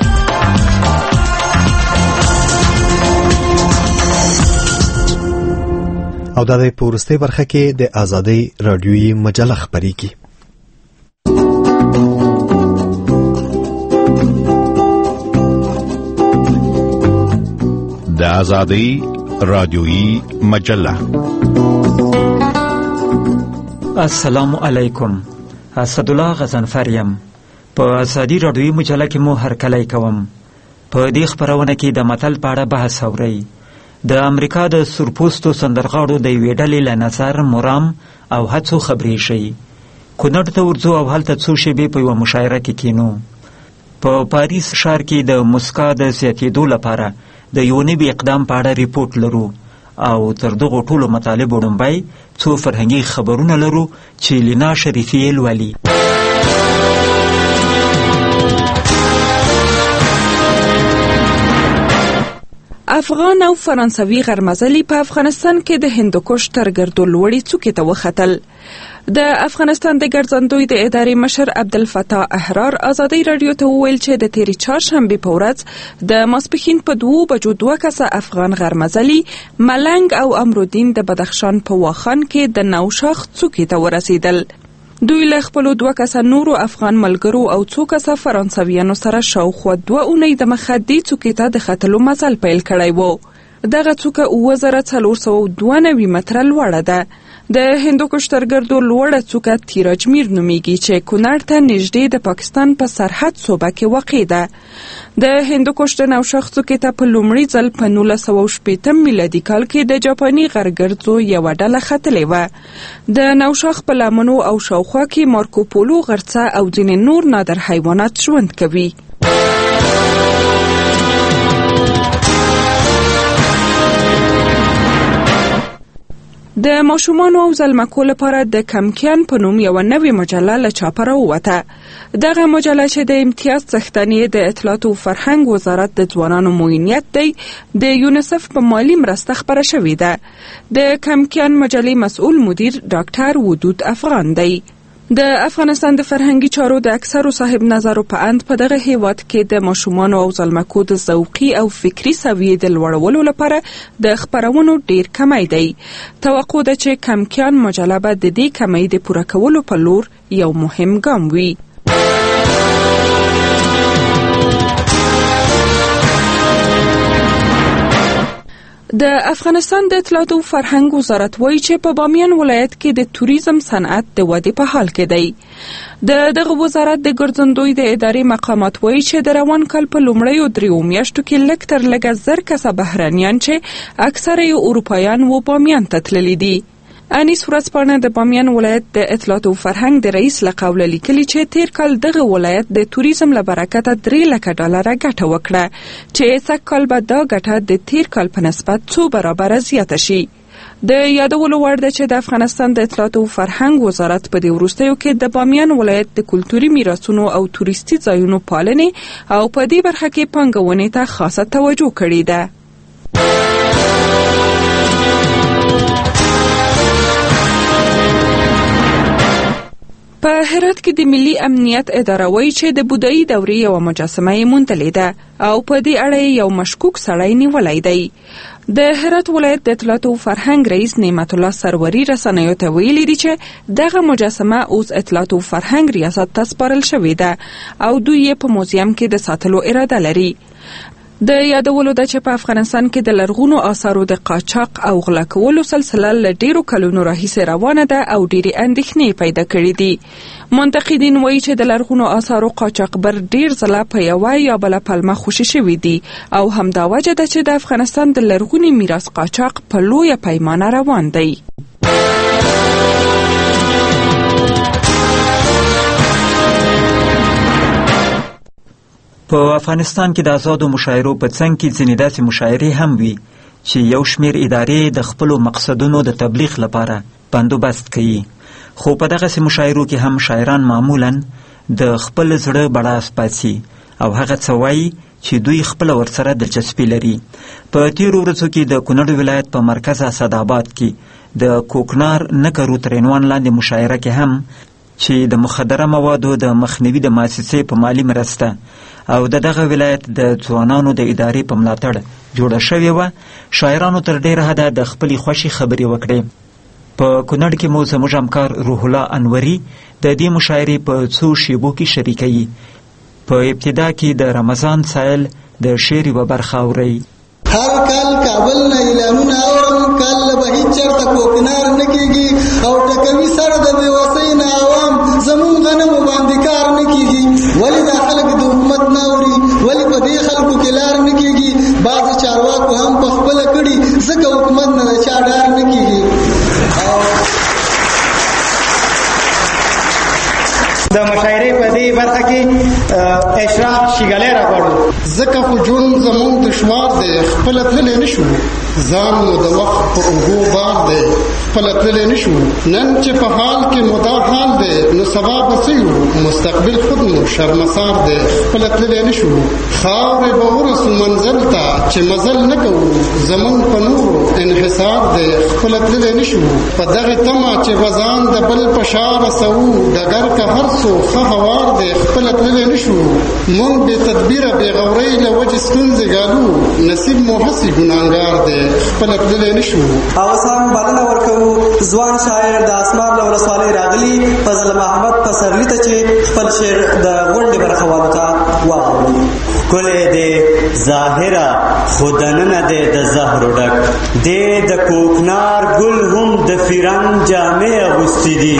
او دا د پورسته برخه کې د ازادي رادیوي مجله خبريږي. د ازادي رادیوي مجله. السلام علیکم. اسدالله غزنفریم. په ازادي رادیوي مجله کې مو هرکلی کوم. په دې خبرونه کې د متل په اړه بحث اورئ. د امریکا د سورپوستو سندرغاړو د یوې ډلې له نظر مرام او هڅو خبرې شي. کونړ ته ورځو او هلته څو شېبې په یوه مشاعره کې کینو. په پاریس ښار کې د مسکا د زیاتېدو لپاره د یو نوي اقدام په اړه ریپورټ لرو او تر دغو ټولو مطالبو وړاندې څو فرهنګي خبرونه لرو چې لینا شریفي یې لولي. افغان او فرانسوي غرمزلي په افغانستان کې د هندوکش تر ګردو لوړې څوکې ته وختل. د افغانستان د ګرځندوی د ادارې مشر عبدالفتاح احرار ازادي رادیو ته وویل چې د تیرې چهارشنبې په ورځ د ماسپښین په دوو بجو دوه کسه افغان غرمزلي ملنګ او امرالدین د بدخشان په واخان کې د نوشاخ څوکې ته ورسېدل. دوی له خپلو دوه کسه نورو افغان ملګرو او څو کسه فرانسویانو سره شاوخوا دوه اونۍ د مخه دې څوکې ته د ختلو مزل پیل کړی و. دغه څوکه اووه زره څلور سوه دوه نوي متره لوړه ده. د هندوکش تر ګردو لوړه څوکه تیراجمیر نومیږي چې کونړ ته نږدې د پاکستان په سرحد صوبه کې واقع ده. د هندوکش د نوشاخ څوکې ته په لومړي ځل په نولس سوه شپېتم میلادي کال کې د جاپاني غرګرځو یوه ډله ختلې وه. د نوشاخ په لمنو او شاوخوا کې مارکوپولو غرڅه او ځینې نور نادر حیوانات ژوند کوي. د ماشومانو او زلمکو لپاره د کمکیان په نوم یوه نوې مجله له چاپه راووته. دغه مجله چې د امتیاز څښتنې د اطلاعات او فرهنګ وزارت د ځوانانو معینیت دی د یونیسف په مالی مرسته خپره شوې ده. د کمکیان مجلې مسؤل مدیر ډاکټر ودود افغان دی. د افغانستان د فرهنګي چارو د اکثرو صاحب نظرو په اند په دغه هیواد کې د ماشومانو او زلمکو د ذوقي او فکری سویې د لوړولو لپاره د خپرونو ډیر کمی دی. توقع ده چې کمکیان مجله به د دې کمی د پوره کولو په لور یو مهم ګام وي. د افغانستان د اطلاعات او فرهنګ وزارت وایي چې په بامیان ولایت کې د توریزم صنعت د ودې په حال کې دی. د دغه وزارت د ګرځندوی د ادارې مقامات وایي چې د روان کال په لومړیو دریو میاشتو کې لږ تر لږه زر کسه بهرنیان چې اکثره یې اروپایان و بامیان ته تللي دي. انیس ورځپاڼه د بامیان ولایت د اطلاعات او فرهنګ د رئیس له قوله لیکلي چې تیر کال دغه ولایت د توریزم له برکته درې لکه ډالره ګټه وکړه چې سږ کال به دا ګټه د تیر کال په نسبت څو برابره زیاته شي. د یادولو وړ ده چې د افغانستان د اطلاعات او فرهنګ وزارت په دې وروستیو کې د بامیان ولایت د کلتوري میراثونو او توریستي ځایونو پالنې او په دې برخه کې پانګونې ته خاصه توجه کړې ده. په هرات کې د ملي امنیت اداره وایي چې د بودایي دورې یوه مجسمه یې موندلې ده او په دې اړه یو مشکوک سړی نیولی دی. د هرات ولایت د اطلاعات او فرهنګ رئیس نعمت الله سروري رسنیو ته ویلي دي چې دغه مجسمه اوس اطلاعات او فرهنګ ریاست ته سپارل شوې ده او دوی یې په موزیم کې د ساتلو اراده لري. د یادولو ده چې په افغانستان کې د لرغونو آثارو د قاچاق او غلا کولو سلسله له ډیرو کلونو راهیسې روانه ده او ډیرې اندېښنې پیدا کړې دي. منتقدین وایي چې د لرغونو آثارو قاچاقبر ډیر ځله په یوه یا بله پلمه خوشي شوي دي او همدا وجه ده چې د افغانستان د لرغوني میراث قاچاق په لویه پیمانه روان دی. په افغانستان کې د آزادو مشاعرو په څنګ کې ځینې داسې مشاعرې هم وي چې یو شمیر ادارې د خپلو مقصدونو د تبلیغ لپاره بندوبست کوي، خو په دغسې مشاعرو کې هم شاعران معمولا د خپل زړه بړاس باسي او هغه څه وایي چې دوی خپله ورسره دلچسپي لري. په تیرو ورځو کې د کونړ ولایت په مرکز اسداباد کې د کوکنار نه کرو تر عنوان لاندې مشاعره کې هم چې د مخدره موادو د مخنیوي د مؤسسې په مالي مرسته او د دغه ولایت د ځوانانو د ادارې په ملاتړ جوړه شوې وه، شاعرانو تر ډېره حده د خپلې خوښې خبرې وکړې. په کونړ کې مو زموږ همکار روح الله انوري د دې مشاعرې په څو شیبو کې شریکوي. په ابتدا کې د رمضان سایل د شعر یوه برخه اورئ. هر کال کابل نه اعلانونه اورم، کال به هیڅ چېرته کوکنار نه کېږي او ټکوي سره د بېوسۍ نه عوام زموږ غنمو باندې کار نه کېږي. ولې دا خلک د حکومت نه اوري؟ ولې په دې خلکو کې لار نه کېږي؟ بعضې چارواکو هم په خپله کړي ځکه حکومت نه د چا ډار نه کېږي. د مشاعرې په دې برخه کې اشراق شیګلی راغواړو. ځکه خو ژوند زموږ دشوار دی، خپله تللی نه شو، ځان مو د وخت په اوږو بار دی، خپله تللی نه شو. نن چې په حال کې مو دا حال دی نو سبا به څه یو؟ مستقبل خود مو شرمسار دی، خپله تللی نه شو. خاورې به ورسو منزل ته چې مزل نه کوو، زموږ په نورو انحصار دی، خپله تللی نه شو. په دغې تمه چې به ځان د بل په شا رسوو، ډګر که هر څو ښه هوار دی، خپله تللی نه شو. موږ بې تدبیره بې غورۍ له وجې ستونزې ګالو، نصیب مو هسې ګناهګار دی، خپله تللی نه شو. او اوس هم بلنه ورکوو ځوان شاعر د اسمار له ولسوالۍ راغلي فضل محمد پسرلي ته چې خپل شعر د غونډې برخوالو ته واوروي. ښکلی دی ظاهره خو دننه دی د زهرو ډک دی، د کوکنار ګل هم د فرنګ جامې اغوستې دي.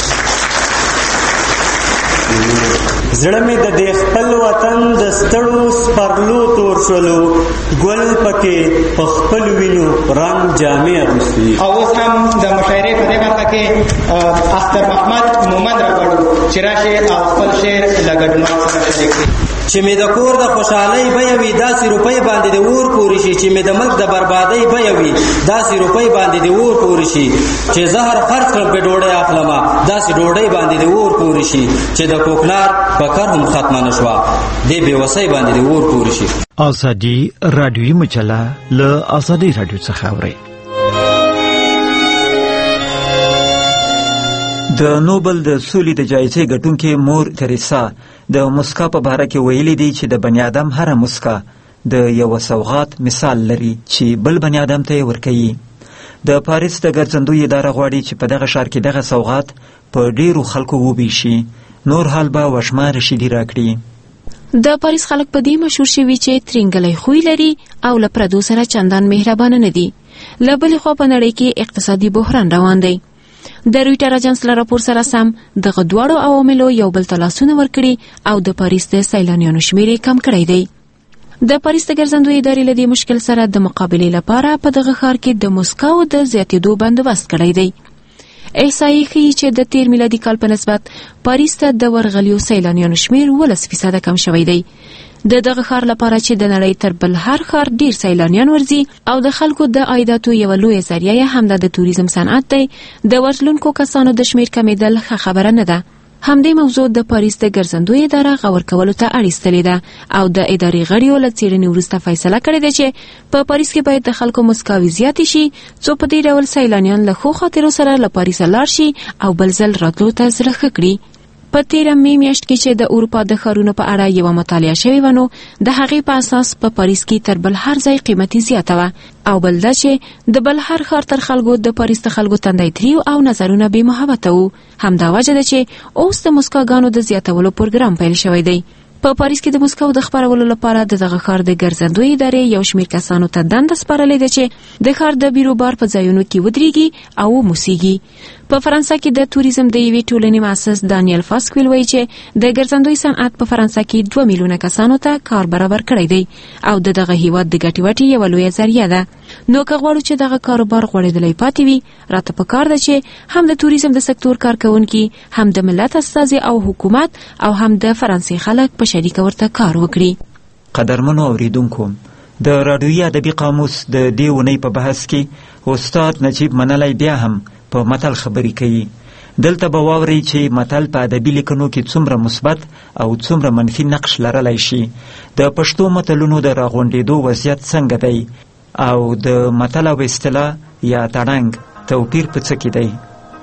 زړه مې د دې خپل وطن د ستړو سپرلو تور شولو، ګل پکې په خپل وینو رنګ جامې اغوستې. او اوس هم د مشاعرې په دې برخه کې اختر محمد مومند راغواړو چې راشي او خپل شعر له ګډونوالو سره شریک کړي. چې مې د کور د خوشحالۍ بیه وي داسې روپۍ باندې د اور پورې شي، چې مې د ملک د بربادۍ بیه وي داسې روپۍ باندې د اور پورې شي، چې زهر خرڅ کړم پې ډوډۍ اخلمه داسې ډوډۍ باندې د اور پورې شي، چې د کوکنار بکر هم ختمه نه شوه دې بېوسۍ باندې د اور پورې شي. ازادي راډیویي مجله له ازادي راډیو څخه اورئ. د نوبل د سولې د جایزې ګټونکې مور تریسا د مسکا په باره کې ویلي دی چې د بني آدم هره مسکا د یو سوغات مثال لري چې بل بني آدم ته یې ورکوي. د پاریس د ګرځندوی اداره غواړي چې په دغه ښار کې دغه سوغات په ډیرو خلکو وویشي. نور حال به وشما رشیدي راکړي. د پاریس خلک په دې مشهور شوي چې ترنګلی خوی لري او له پردو سره چندان مهربانه نه دي. له بلې خوا په نړۍ کې اقتصادي بحران روان دی. د رویټر اجنس له راپور سره سم دغه دواړو عواملو یو بل ته لاسونه ورکړي او د پاریس د سیلانیانو شمېر یې کم کړی دی. د پاریس د ګرځندوی ادارې له دې مشکل سره د مقابلې لپاره په دغه ښار کې د مسکاو د زیاتېدو بندوبست کړی دی. احصایې ښیي چې د تیر میلادي کال په نسبت پاریس ته د ورغلیو سیلانیانو شمېر ولس فیصده کم شوی دی. د دغه ښار لپاره چې د نړۍ تر بل هر ښار ډیر سیلانیان ورځي او د خلکو د عایداتو یوه لویه ذریعه یې همدا د توریزم صنعت دی، د ورتلونکو کسانو د شمېر کمیدل ښه خبره نه ده. همدې موضوع د پاریس د ګرځندوی اداره غور کولو ته اړ ایستلې ده او د ادارې غړیو له څېړنې وروسته فیصله کړې ده چې په پاریس کې باید د خلکو مسکاوي زیاتې شي څو په دې ډول سیلانیان له ښو خاطرو سره له پاریسه لاړ شي او بل ځل راتلو ته زړه ښه کړي. په تیره می میاشت کې چې د اروپا د ښارونو په اړه یوه مطالعه شوې وه نو د هغې په اساس په پاریس کې تر بل هر ځای قیمتي زیاته وه او بل دا چې د بل هر ښار تر خلکو د پاریس د خلکو تندی تریو او نظرونه بې محبته وو. همدا وجه ده چې اوس د مسکاګانو د زیاتولو پروګرام پیل شوی دی. په پاریس کې د مسکاو د خپرولو لپاره د دغه ښار د ګرځندوی ادارې یو شمېر کسانو ته دنده سپارلې ده چې د ښار د بیروبار په ځایونو کې ودرېږي او وموسیږي. په فرانسه کې د توریزم د یوې ټولنې مؤسس دانیل فاسکویل وایي چې د ګرځندوی صنعت په فرانسه کې دوه میلیونه کسانو ته کار برابر کړی دی او د دغه هیواد د ګټې وټې یوه لویه ذریعه ده. نو که غواړو چې دغه کاروبار غوړېدلی پاتې وي راته پکار ده چې هم د توریزم د سکتور کارکوونکي هم د ملت استازي او حکومت او هم د فرانسې خلک په شریکه ورته کار وکړي. قدرمنو اوریدونکو، د راډیوي ادبي قاموس د دې اونۍ په بحث کې استاد نجیب منلی بیا هم په متل خبرې کوي. دلته به واورئ چې متل په ادبي لیکنو کې څومره مثبت او څومره منفي نقش لرلی شي، د پښتو متلونو د راغونډېدو وضعیت څنګه دی او د متل او اصطلاح یا تړنګ توپیر په څه کې دی.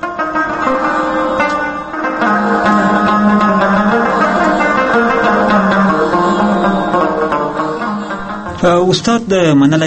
استاد منلی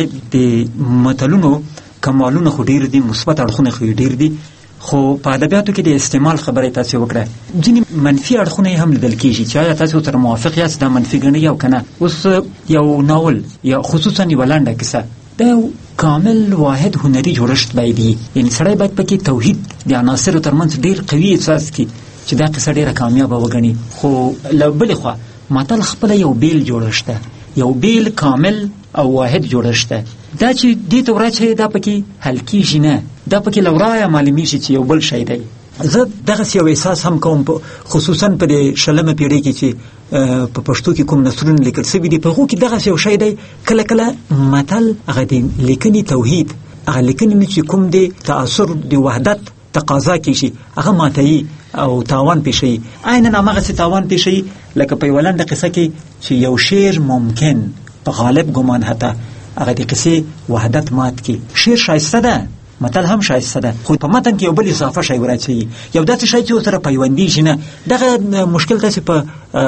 د متلونو کمالونه خو ډیر دي، مثبت اړخونه خو ډیر دي، خو په ادبیاتو کې د استعمال خبره تاسو وکړه، ځینې منفي اړخونه هم لیدل کیږي چې آیا تاسو سره موافق یاست دا منفي ګڼئ او که نه؟ اوس یو ناول یا خصوصا یوه لنډه کیسه د کامل واحد هنري جوړښت باید وي، یعنې سړی باید پکې توحید د عناصرو ترمنځ ډیر قوي احساس کړي چې دا قصه ډیره کامیابه وګڼي. خو له بلې خوا متل خپله یو بیل جوړښت ده، یو بیل کامل او واحد جوړښت ده. دا چې دې ته ورچې دا پکې حل کېږي نه، دا پکې له ورایه معلومیږي چې یو بل شی دی. زه دغسې یو احساس هم کوم خصوصا په دې شلمه پیړۍ کې چې په پښتو کې کوم نثرونه لیکل سوي دي په هغو کې دغسې یو شی دی کله کله متل هغه د لیکنې توحید، هغه لیکنې چې کوم دی تعصر د وحدت تقاضا کیږي هغه ماتوي او تاوان پیښوي. عیناً هماغسې تاوان پیښوي لکه په یوه لنډه قصه کې چې یو شعر ممکن په غالب ګمان حتی هغه د قصې وحدت مات کړي. شعر ښایسته ده، متل هم ښایسته ده، خو په متن کې یو بل اضافه شی ورچوي، یو داسې شی چې ورسره پیوندېږي نه. دغه مشکل تاسې په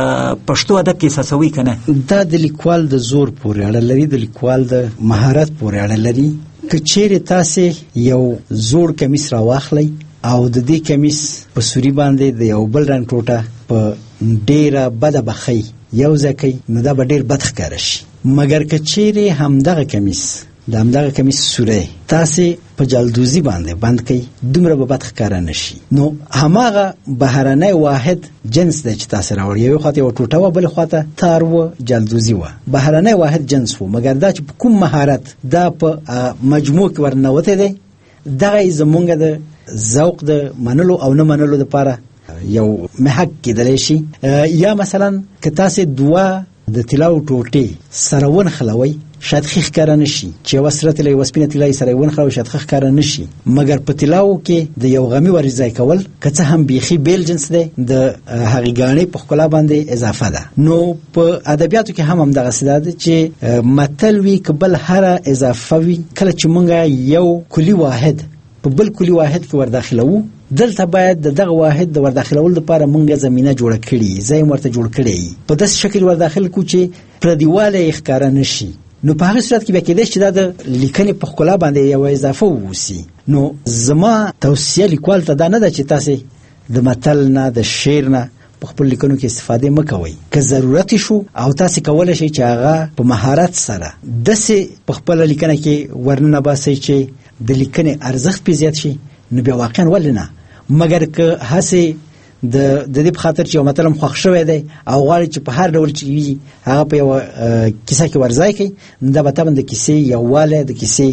پښتو ادب کې احساسوئ که نه؟ دا د لیکوال د زور پورې اړه لري، د لیکوال د مهارت پورې اړه لري. که چیرې تاسې یو زوړ کمیس راواخلئ او د دې کمیس په سوري باندې د یو بل رنګ ټوټه په ډیره بده بخۍ یو ځای کوي نو دا به ډیر بد ښکاره شي. مګر که چیرې همدغه کمیس د همدغه کمیس سوری تاسې په جلدوزي باندې بند کوي دومره به بد ښکاره نه شي. نو هماغه بهرنی واحد جنس دی چې تاسې راوړي، یوې خواته یوه ټوټه وه بلې خواته تار وه جلدوزي وه، بهرنی واحد جنس و. مګر دا چې په کوم مهارت دا په مجموع کې ورننوتی دی دغه یې زمونږ د ذوق د منلو او نه منلو دپاره یو محک کېدلی شي. یا مثلا که تاسې دوه د طلاو ټوټې سره ونښلوئ شاید ښه ښکاره نه شي، چې یوه سره طلا یوه سپینه طلا یې سره یې ونښلوئ شاید ښه ښکاره نه شي. مګر په طلاو کې د یو غمي ور ځای کول که څه هم بیخي بیل جنس دی د هغې ګاڼې په ښکلا باندې اضافه ده. نو په ادبیاتو کې هم همدغسې ده چې متل وي که بل هره اضافه وي، کله چې موږ یو کلي واحد په بل کلی واحد کې ورداخلو، دلته باید دغه واحد د ورداخلولو لپاره مونږه زمينه جوړه کړي، ځای ورته جوړ کړي، په داس شکل ورداخل کو چې پردیواله ښکارا نشي. نو په هغه صورت کې به کېدای چې دا د لیکنې په ښکلا باندې یو اضافه ووسی. نو زما توصیه لیکوال ته دا نه ده چې تاسو د متل نه د شعر نه په خپل لیکنو کې استفاده مکوئ. که ضرورت شو او تاسو کولای شئ چې هغه په مهارت سره دسه په خپل لیکنه کې ورننه باسي چې د لیکنې ارزښت په زیات شي، نو بیا واقعا ولنه. مګر که هسه د د دې په خاطر چې مطلب خوښ شوی دی او غواړي چې په هر ډول چې هغه په یو کیسه کې ورځای کوي، دا به تابند کیسې یواله د کیسې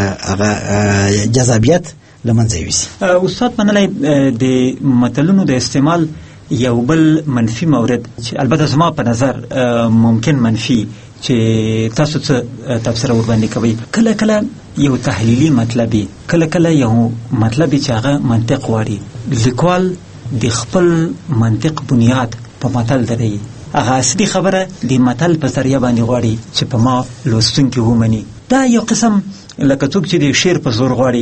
هغه جذابیت لمنځه یوسي. استاد منلای د متلونو د استعمال یو بل منفي مورد چې البته زما په نظر ممکن منفي چې تاسو څه تفسیر ورباندې کوي، کله کله یو تحلیلی مطلبي، کله کله یو مطلبي چې هغه منطق غواړي. لیکوال د خپل منطق بنیاد په متل دري، هغه اصلي خبره د متل په ذریعہ باندې غواړي چې په ما لوستونکي ومني. دا یو قسم لکه څوک چې د شعر په زور غواړي،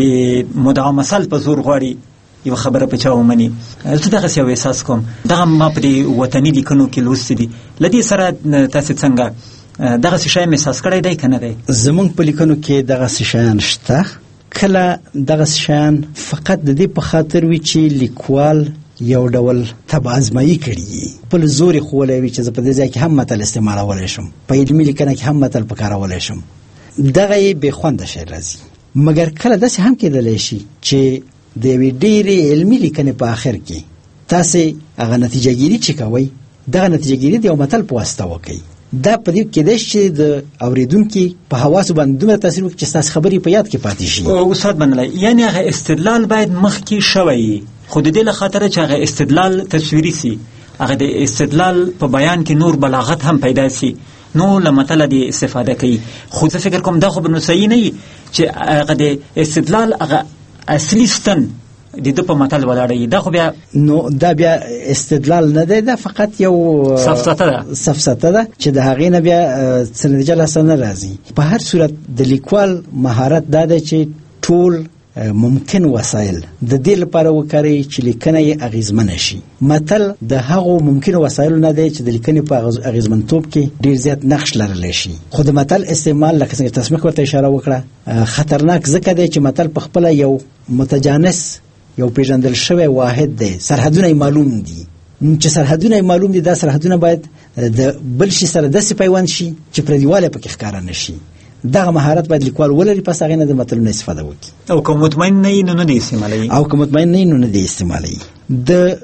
د مدعا مثل په زور غواړي یو خبره په چا ومني. زه دغه څه احساس کوم، دغه ما په وطني لیکنو کې لوستي دي. لدې سره تاسو څنګه دغه څه شی احساس کړی دی کنه دی؟ زمونږ په لیکنو کې دغه څه شیان شته، کله دغه شیان فقط د دې په خاطر وی چې لیکوال یو ډول تبع ازمایي کړي، په زور خو ولوي چې په دې ځای کې هم متل استعمالولای شم، په علمي لیکنه کې هم متل پکارولای شم، دغه یې به خوند شي راځي. مګر کله داسې هم کېدلی شي چې د وی ډېرې علمي لیکنې په آخر کې تاسو هغه نتیجه ګیری چې کوي، دغه نتیجه ګیری د یو متل په واسطه وکړي. دا په دې کې د چې د اوریدونکو په حواسو باندې دومره تاثیر وکړي چې تاسو خبرې په یاد کې پاتې شي. او استاد منلای یعنی هغه استدلال باید مخکې شوی، خو د دې لخاطر چې هغه استدلال تصویري سي، هغه د استدلال په بیان کې نور بلاغت هم پیدا سي، نو لمتل دی استفاده کوي. خو زه فکر کوم دا خو بنو صحیح نه چې هغه د استدلال هغه اصلي ستن د د په متل ولاړی. دا خو بیا نو دا بیا استدلال نه دی، دا فقط یو سفسطه ده سفسطه ده چې د هغې نه بیا څه نتیجه لاسته نه راځي. په هر صورت د لیکوال مهارت دا دی چې ټول ممکن وسایل د دې لپاره وکړي چې لیکنه یې اغیزمنه شي. متل د هغو ممکن وسایل نه دی چې د لیکنې په اغیزمنتوب کې ډیر زیات نقش لرلی شي. خو د متل استعمال لکه څنګه تاسو مخکې ورته اشاره وکړه خطرناک ځکه دی چې متل په خپله یو متجانس یو پیژندل شوی واحد دی، سرحدونه معلوم دي. چې سرحدونه معلوم دي، دا سرحدونه باید د بل شي سره داسې پیوند شي چې پردیواله پکې ښکاره نشي. دغه مهارت باید لیکوال ولري، پس هغه نه د متلونو استفاده وکړي. او که مطمئن نه وي نو نه دی استعمالوي، او که مطمئن نه وي نو نه دی استعمالوي. د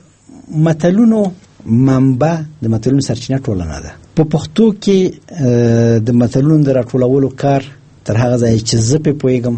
متلونو منبع د متلونو سرچینه ټولنه ده. په پښتو کې د متلونو د راټولولو کار تر هغه ځای چې زه پې پوهېږم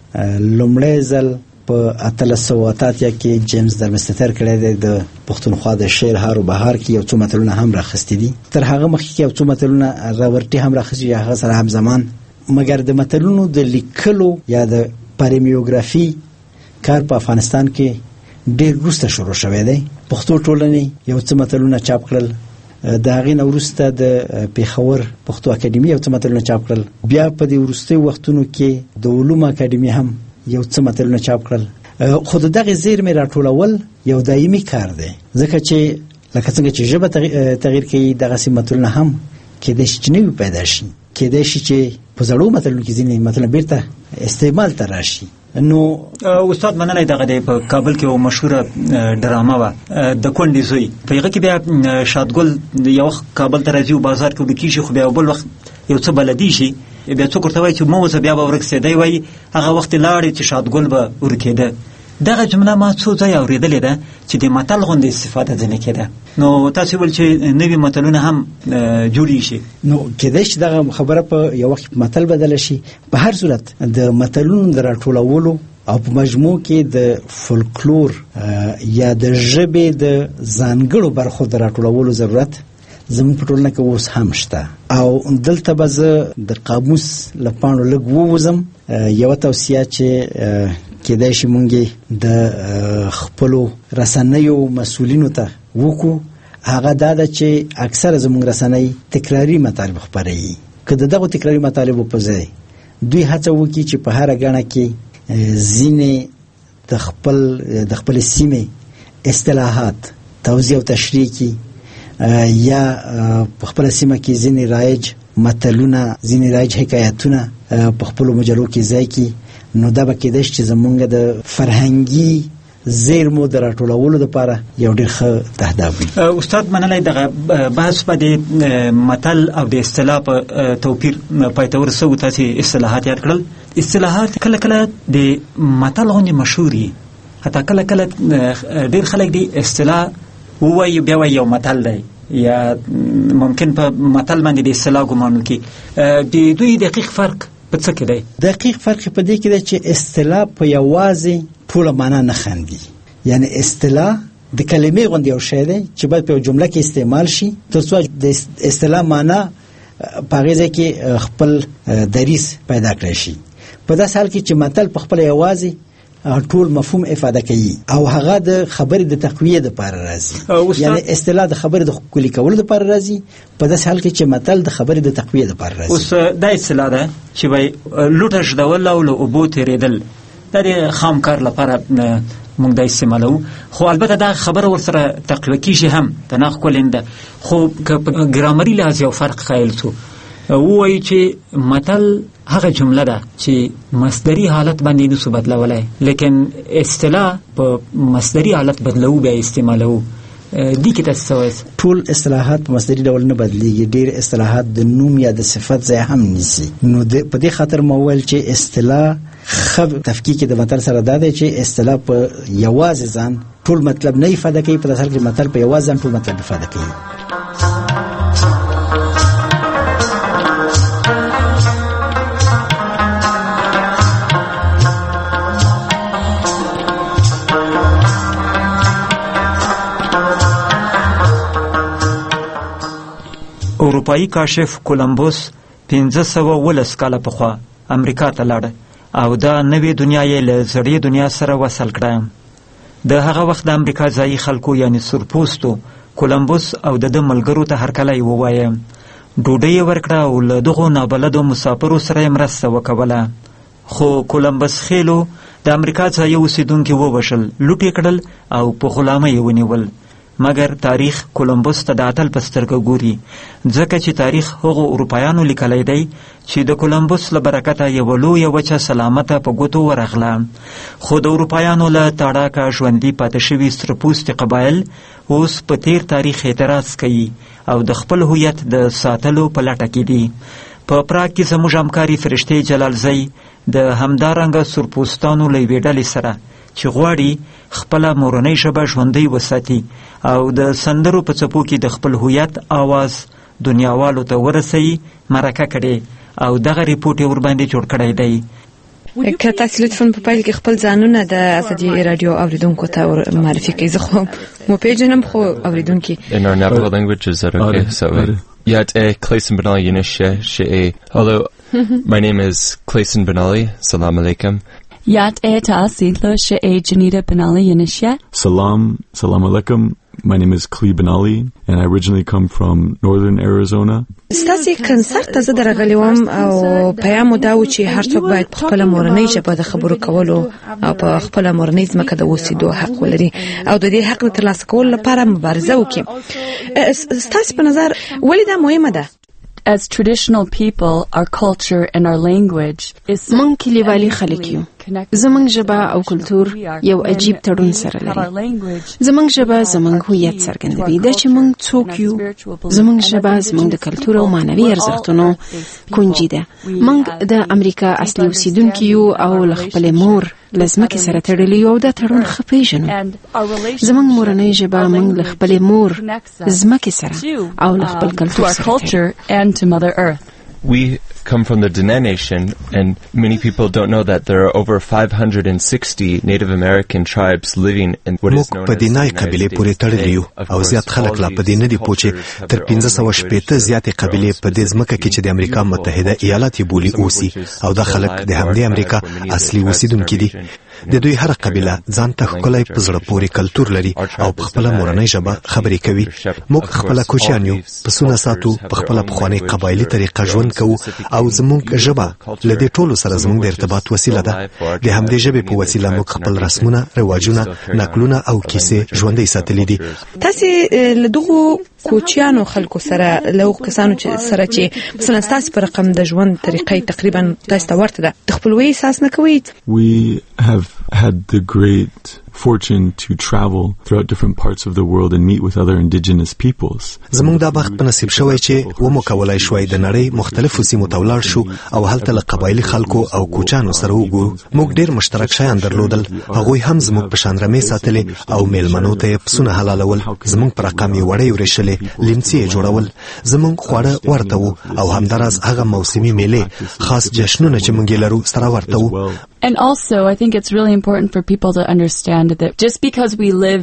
لومړی ځل په اتلس سوه اته اتیا کې جیمز درمستتر کړی دی، د پښتونخوا د شعر هار و بهار کې یو څو متلونه هم راخستی دي. تر هغه مخکې کې یو څو متلونه راورټي هم راخستی، هغه سره هم زمان. مګر د متلونو د لیکلو یا د پریمیوګرافي کار په افغانستان کې ډېر وروسته شروع شوی دی. پښتو ټولنې یو څه متلونه چاپ کړل، د هغې نه وروسته د پېښور پښتو اکاډمي یو څه متلونه چاپ کړل، بیا په دې وروستیو وختونو کې د علومو اکاډمي هم یو څه متلونه چاپ کړل. خو د دغې زیرمې راټولول یو دایمي کار دی، ځکه چې لکه څنګه چې ژبه تغییر کوي، دغسې متلونه هم کېدای شي چې نوي پیدا شي، کېدای شي چې په زړو متلونو کې ځینې متلونه بیرته استعمال ته راشي. نو استاد منلای دغه دی په کابل کې یو مشهوره ډرامه وه د کونډې زوی، په هغه کې بیا شادګل یو وخت کابل ته راځي او بازار کې ورکېږي، خو بیا بل وخت یو څه بلدي شي، بیا څوک ورته وایي چې مه وځه بیا به ورک سې، دی وایي هغه وخت لاړې چې شادګل به ورکېده. دغه جمله ما څو ځای اورېدلې ده چې د متل غوندې استفاده ځینې کېده. نو تاسو ویل چې نوي متلونه هم جوړې شي، نو کېدای شي دغه خبره په یو وخت متل بدله شي. په هر صورت د متلونو د راټولولو او په مجموع کې د فولکلور یا د ژبې د ځانګړو برخو د راټولولو ضرورت زموږ په ټولنه کې اوس هم شته. او دلته به زه د قاموس له پاڼو لږ ووځم. یوه توصیه چې کېدای شي مونږ د خپلو رسنیو مسؤلینو ته وکړو هغه دا ده چې اکثره زموږ رسنۍ تکراري مطالب خپروي. که د دغو تکراري مطالبو په ځای دوی هڅه وکړي چې په هره ګڼه کې ځینې د خپل د خپل سیمې اصطلاحات توضیح او تشریح کی یا په خپل سیمه کې ځینې رایج متلونه ځینې رایج حکایتونه په خپل مجلو کې ځای کی، نو دا به کېدای شي چې زمونږ د فرهنګي زیرمو د راټولولو لپاره یو ډېر ښه تهداب وي. استاد منلی دغه بحث په د متل او د اصطلاح په توپیر پای ته ورسوو. تاسې اصطلاحات یاد کړل. اصطلاحات کله کله د متل غوندې مشهور وي، حتی کله کله ډېر خلک دی اصطلاح ووایي بیا وایي یو متل دی، یا ممکن په متل باندې د اصطلاح ګمان وکړي. د دوی دقیق فرق په څه کې دی؟ دقیق فرق په دې کې دی چې اصطلاح په یوازې ټوله معنا نه خاندي. یعنی اصطلاح د کلمې غوندې یو شی دی چې باید په جمله کې استعمال شي تر څو د اصطلاح معنا په هغې ځای کې خپل دریځ پیدا کړی شي. په داسې حال کې چې متل په خپله یوازې ټول مفهوم افاده کوي او هغه د خبرې د تقویه لپاره راځي، یعنی اصطلاح د خبرې د ښکلي کولو لپاره راځي، په داسې حال کې چې متل د خبرې د تقویه لپاره راځي. اوس دا اصطلاح ده چې وایي لوټه ژدول او له اوبو تېرېدل، دا د خام کار لپاره موږ دا استعمالوو، خو البته دا خبره ورسره تقویه کېږي هم، دا نه ښکلې ده. خو که په ګرامري لحاظ یو فرق قایل شو، ووایي چې متل هغه جمله ده چې مصدری حالت باندې نسو بدلولای، لیکن اصطلاح په مصدری حالت بدلو بیا استعمالو. دي کې تاسو وایي ټول اصطلاحات په مصدری ډول نه بدلیږي، ډېر اصطلاحات د نوم یا د صفت ځای هم نیسي. نو په دې خاطر مو ویل چې اصطلاح خب تفکیک د متل سره دا دی چې اصطلاح په یوازې ځان ټول مطلب نه افاده کوي، په داسې حال کې متل په یوازې ځان ټول مطلب افاده کوي. اروپایي کاشف کولمبوس پنځه سوه ولس کاله پخوا امریکا ته لاړ او دا نوې دنیا یې له زړې دنیا سره وصل کړه. د هغه وخت د امریکا ځایي خلکو یعنی سورپوستو کولمبوس او د ده ملګرو ته هرکلی ووایه، ډوډۍ یې ورکړه او له دغو نابلدو مسافرو سره یې مرسته وکوله. خو کولمبس خېلو د امریکا ځایي اوسېدونکي ووژل، لوټ یې کړل او په غلامۍ یې ونیول. مګر تاریخ کولمبوس ته د اتل په سترګه ګوري، ځکه چې تاریخ هغو اروپایانو لیکلی دی چې د کولمبوس له برکته یوه لویه وچه سلامته په ګوتو ورغله. خو د اروپایانو له تاړاکه ژوندي پاتې شوي سره پوستي قبایل اوس په تیر تاریخ اعتراض کوي او د خپل هویت د ساتلو په لټه کې دي. په پراګ کې زموږ همکاري فرشتې جلالزی د همدارنګه سورپوستانو له یوې ډلې سره چې غواړي خپله مورنۍ ژبه ژوندۍ وساتي او د سندرو په څپو کې د خپل هویت آواز دنیاوالو ته ورسوي مرکه کړې او دغه ریپورټ یې ورباندې جوړ کړی دی. که تاسو لطفاً په پیل کې خپل ځانونه د ازادي رادیو اوریدونکو ته معرفي کړئ. زه خو مو پیژنم خو اوریدونکي In our native language, is that okay? So, Yat e Clayson Benali Yunishe She'e. Hello, my name is Clayson Benali. Salam alaikum. Yat e ta'asidlo she'e Janita Benali Yunishe. Salam, salam alaikum. My name is Klee Benali, and I originally come from northern Arizona. ستاسې کنسرت ته زه درغلی وم او پیام دا و چې هر څوک باید په خپله مورنۍ ژبه د خبرو کولو او په خپله مورنۍ ځمکه د اوسېدو حق ولري او د دې حق د ترلاسه کولو لپاره مبارزه وکړي. ستاسې په نظر ولې دا مهمه ده؟ As traditional people, our culture and our language is من کلیوالي خلک یو. زمونږ ژبه او کلتور یو عجیب تړون سره لري. زمونږ ژبه زمونږ هویت څرګندوي، دا چې مونږ څوک یو. زمونږ ژبه زمونږ د کلتور او معنوي ارزښتونو کونجي ده. مونږ د امریکا اصلي اوسیدونکي یو او له خپلې مور له ځمکې سره تړلي یو او دا تړون ښه پیژنو. زمونږ مورنۍ ژبه مونږ له خپلې مور ځمکې سره او له خپل کلتور سره تړي. We come from the Diné Nation, and many people don't know that there are over five hundred sixty Native American tribes living in what is known as the United قبیلې پورې تړلي یو او زیات خلک لا په دې نه دي پوه چې تر پنځه سوه شپېته زیاتې قبیلې په دې ځمکه کې چې د امریکا متحده ایالات یې بولي اوسي او دا خلک د همدې امریکا اصلي اوسیدونکي دي. د دوی هر قبیله ځان ته ښکلی په زړه پورې کلتور لري او په خپله مورنۍ ژبه خبرې کوي. موږ خپله کوچیان یو، پسونه ساتو، په خپله پخوانۍ قبایلي طریقه ژوند کوو او زموږ ژبه له دې ټولو سره زموږ د ارتباط وسیله ده. د همدې ژبې په وسیله موږ خپل رسمونه، رواجونه، نقلونه او کیسې ژوندۍ ساتلي دي. تاسې له دغو کوچیانو خلکو سره، له کسانو سره چې مثلا ستاسو په رقم د ژوند طریقې تقریبا تاسو ته ورته ده، د خپلوۍ احساس نه کوئ؟ We have had the great fortune to travel throughout different parts of the world and meet with other indigenous peoples. زموږ دا بخت په نصیب شوی چې و مو کولای شوی د نړۍ مختلفو سیمو ته ولاړ شو او هلته له قبایلي خلکو او کوچانو سره وګورو. موږ ډېر مشترک شیان درلودل، هغوی هم زموږ په شان رمې ساتلې او میلمنو ته یې پسونه حلالول، زموږ په رقم یې وړۍ ورېښلې، لیمڅي یې جوړول، زموږ خواړه ورته وو او همداراز هغه موسمي میلې، خاص جشنونه چې موږ یې لرو سره ورته وو. And also, I think it's really important for people to understand that just because we live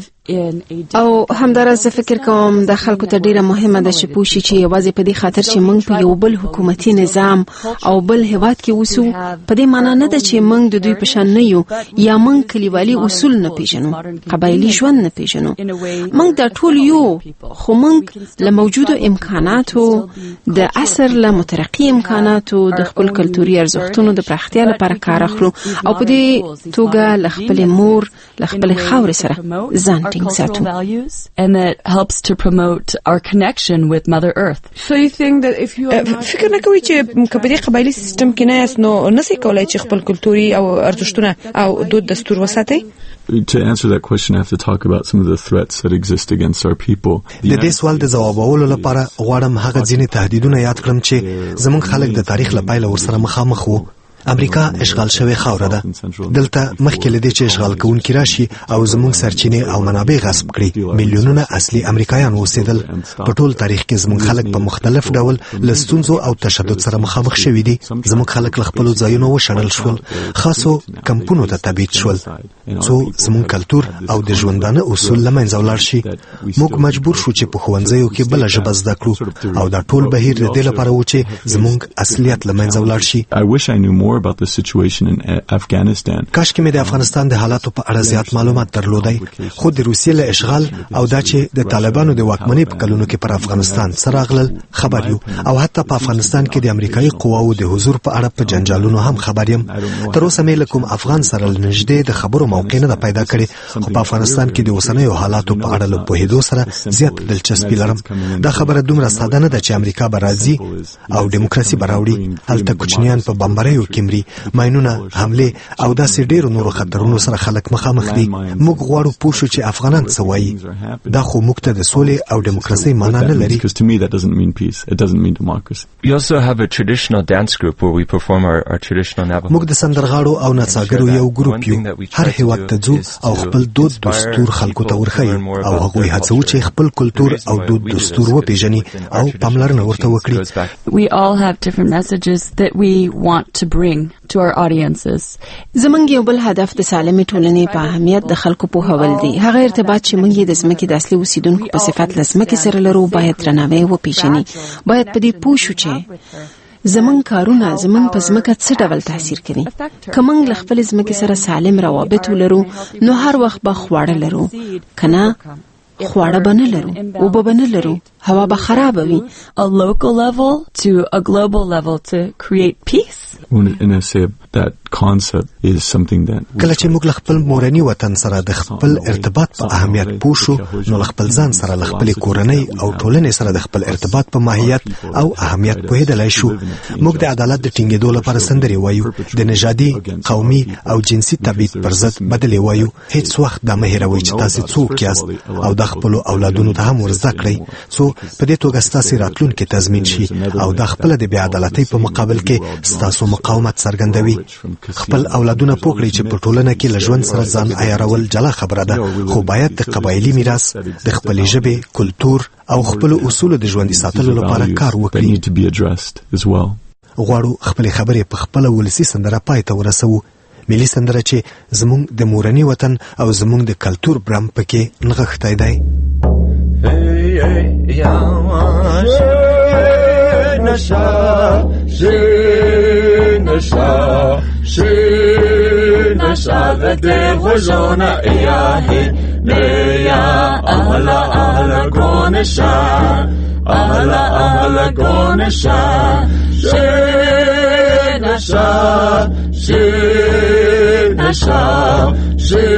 او همداراز زه فکر کوم د خلکو ته ډیره مهمه ده چې پوه شي چې یوازې په دې خاطر چې موږ په یو بل حکومتي نظام او بل هیواد کې اوسو په دې معنی نه ده چې موږ د دوی په شان نه یو یا موږ کلیوالي اصول نه پیژنو، قبایلي ژوند نه پیژنو. موږ د ټول یو، خو موږ له موجودو امکاناتو، د عصر له مترقي امکاناتو، د خپل کلتوري ارزښتونو د پراختیا لپاره کار اخلو او په دې توګه له خپل مور، له خپل خاورې سره ځان cultural values, and that helps to promote our connection with Mother Earth. So you think that if you فکر نه کوي چې په دې قبایلي سیستم کې نه یاست نو نسئ کولای چې خپل کلتوري او ارزښتونه او دود دستور وساتئ؟ To answer that question, I have to talk about some of the threats that exist against our people. د دې سوال د ځوابولو لپاره غواړم هغه ځینې تهدیدونه یاد کړم چې زموږ خلک د تاریخ له پیله ورسره مخامخ وو. امریکا اشغال شوی خاوره ده. دلته مخکې له دې چې اشغال کوونکي راشي او زموږ سرچینې او منابع غصب کړي، میلیونونه اصلي امریکایان اوسېدل. په ټول تاریخ کې زموږ خلک په مختلف ډول له ستونزو او تشدد سره مخامخ شوي دي. زموږ خلک له خپلو ځایونو وشړل شول، خاصو کمپونو ته تبعید شول، څو زموږ کلتور او د ژوندانه اصول له منځه ولاړ شي. موږ مجبور شو چې په ښوونځیو کې بله ژبه زده کړو او دا ټول بهیر د دې لپاره و چې زموږ اصلیت له منځه ولاړ شي. about the situation in Afghanistan. کاش کې مې د افغانستان د حالاتو په اړه زیات معلومات درلودای، خو د روسیې له اشغال او دا چې د طالبانو د واکمنۍ په کلونو کې پر افغانستان سره غلل خبر یو، او حتی په افغانستان کې د امریکایي قواو د حضور په اړه په جنجالونو هم خبر یم. تر اوسه مې له کوم افغان سره نږدې د خبرو موقع نه پیدا کړې، خو په افغانستان کې د اوسنیو حالاتو په اړه له پوهېدو سره زیات دلچسپي لرم. دا خبره دومره ساده نه ده چې امریکا به راځي او دیموکراسي به راوړي. هلته کوچنیان په بمباریو کې مري، ماینونه، حمله او داسې ډېرو نورو خطرونو سره خلک مخامخ دي. موږ غواړو پوه شو چې افغانان څه وایي. دا خو موږ ته د سولې او دیموکراسۍ معنا نه لري. Because to me that doesn't mean peace. It doesn't mean democracy. We also have a traditional dance group where we perform our, our traditional Navajo. موږ د سندرغاړو او نڅاګرو یو ګروپ یو. هر هیواد ته ځو او خپل دود دستور خلکو ته ورښیو او هغوی هڅوو چې خپل کلتور او دود دستور وپیژني او پاملرنه ورته وکړي. We all have different messages that we want to bring to our audiences. زمونږ یو بل هدف د سالمې ټولنې په اهمیت د خلکو پوهول دي. هغه ارتباط چې موږ د ځمکې د اصلي اوسیدونکو په صفت له ځمکې سره لرو باید درناوی وپیژني. باید په دې پوه شو چې زمونږ کارونه زمونږ په ځمکه څه ډول تاثیر کوي. که موږ له خپل ځمکې سره سالم روابط ولرو نو هر وخت به خواړه لرو، که نه خواړه به نه لرو، اوبه به نه لرو، هوا به خرابه وي. A local level to a global level to create peace. And I say that concept is something that کله چې موږ خپل مورنی وطن سره د خپل ارتباط په اهمیت پوه شو نو خپل ځان سره له خپل کورنۍ او ټولنې سره د خپل ارتباط په ماهیت او اهمیت پوهېدلای شو. موږ د عدالت د ټینګېدو لپاره سندرې وایو، د نژادي، قومي او جنسي تبعیض پر ضد بدلې وایو. هیڅ وخت دا مه هېروئ چې تاسې څوک یاست او د خپلو اولادونو ته هم ور زده کړئ څو په دې توګه ستاسې راتلونکی تضمین شي او دا خپله د بې عدالتۍ په مقابل کې ستاسو مقاومت څرګندوي. خپل اولادونه پوه کړئ چې په ټولنه کې له ژوند سره ځان عیارول جلا خبره ده، خو باید د قبایلي میراث، د خپلې ژبې، کلتور او خپلو اصولو د ژوندي ساتلو لپاره کار وکړي. غواړو خپلې خبرې په خپله ولسي سندره پای ته ورسوو، ملي سندره چې زموږ د مورني وطن او زموږ د کلتور برم پکې نغښتی دی. نشا شي نشا شي نشا نشالته خوشونه ایاهی نیا اهلا اهلا گونشا اهلا اهلا گونشا شی نشا شی نشا شی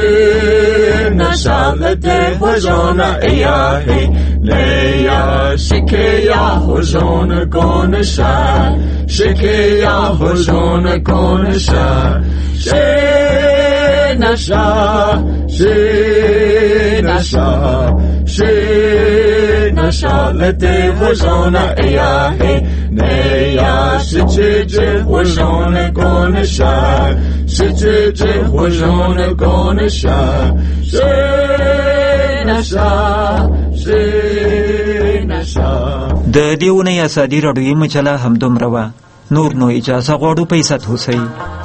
نشالته خوشونه ایاهی نیا شکیا خوشونه گونشا شکیا خوشونه گونشا شی نشا شی نشا شی نشا لته خوشونه ایاهی نیا شچه خوشونه گونشا شچه خوشونه گونشا شی نشا شی نشا. د دیونه ازادي رادیوي مجله هم دومره وه. نور نو اجازه غواړو په عزت هوسئ.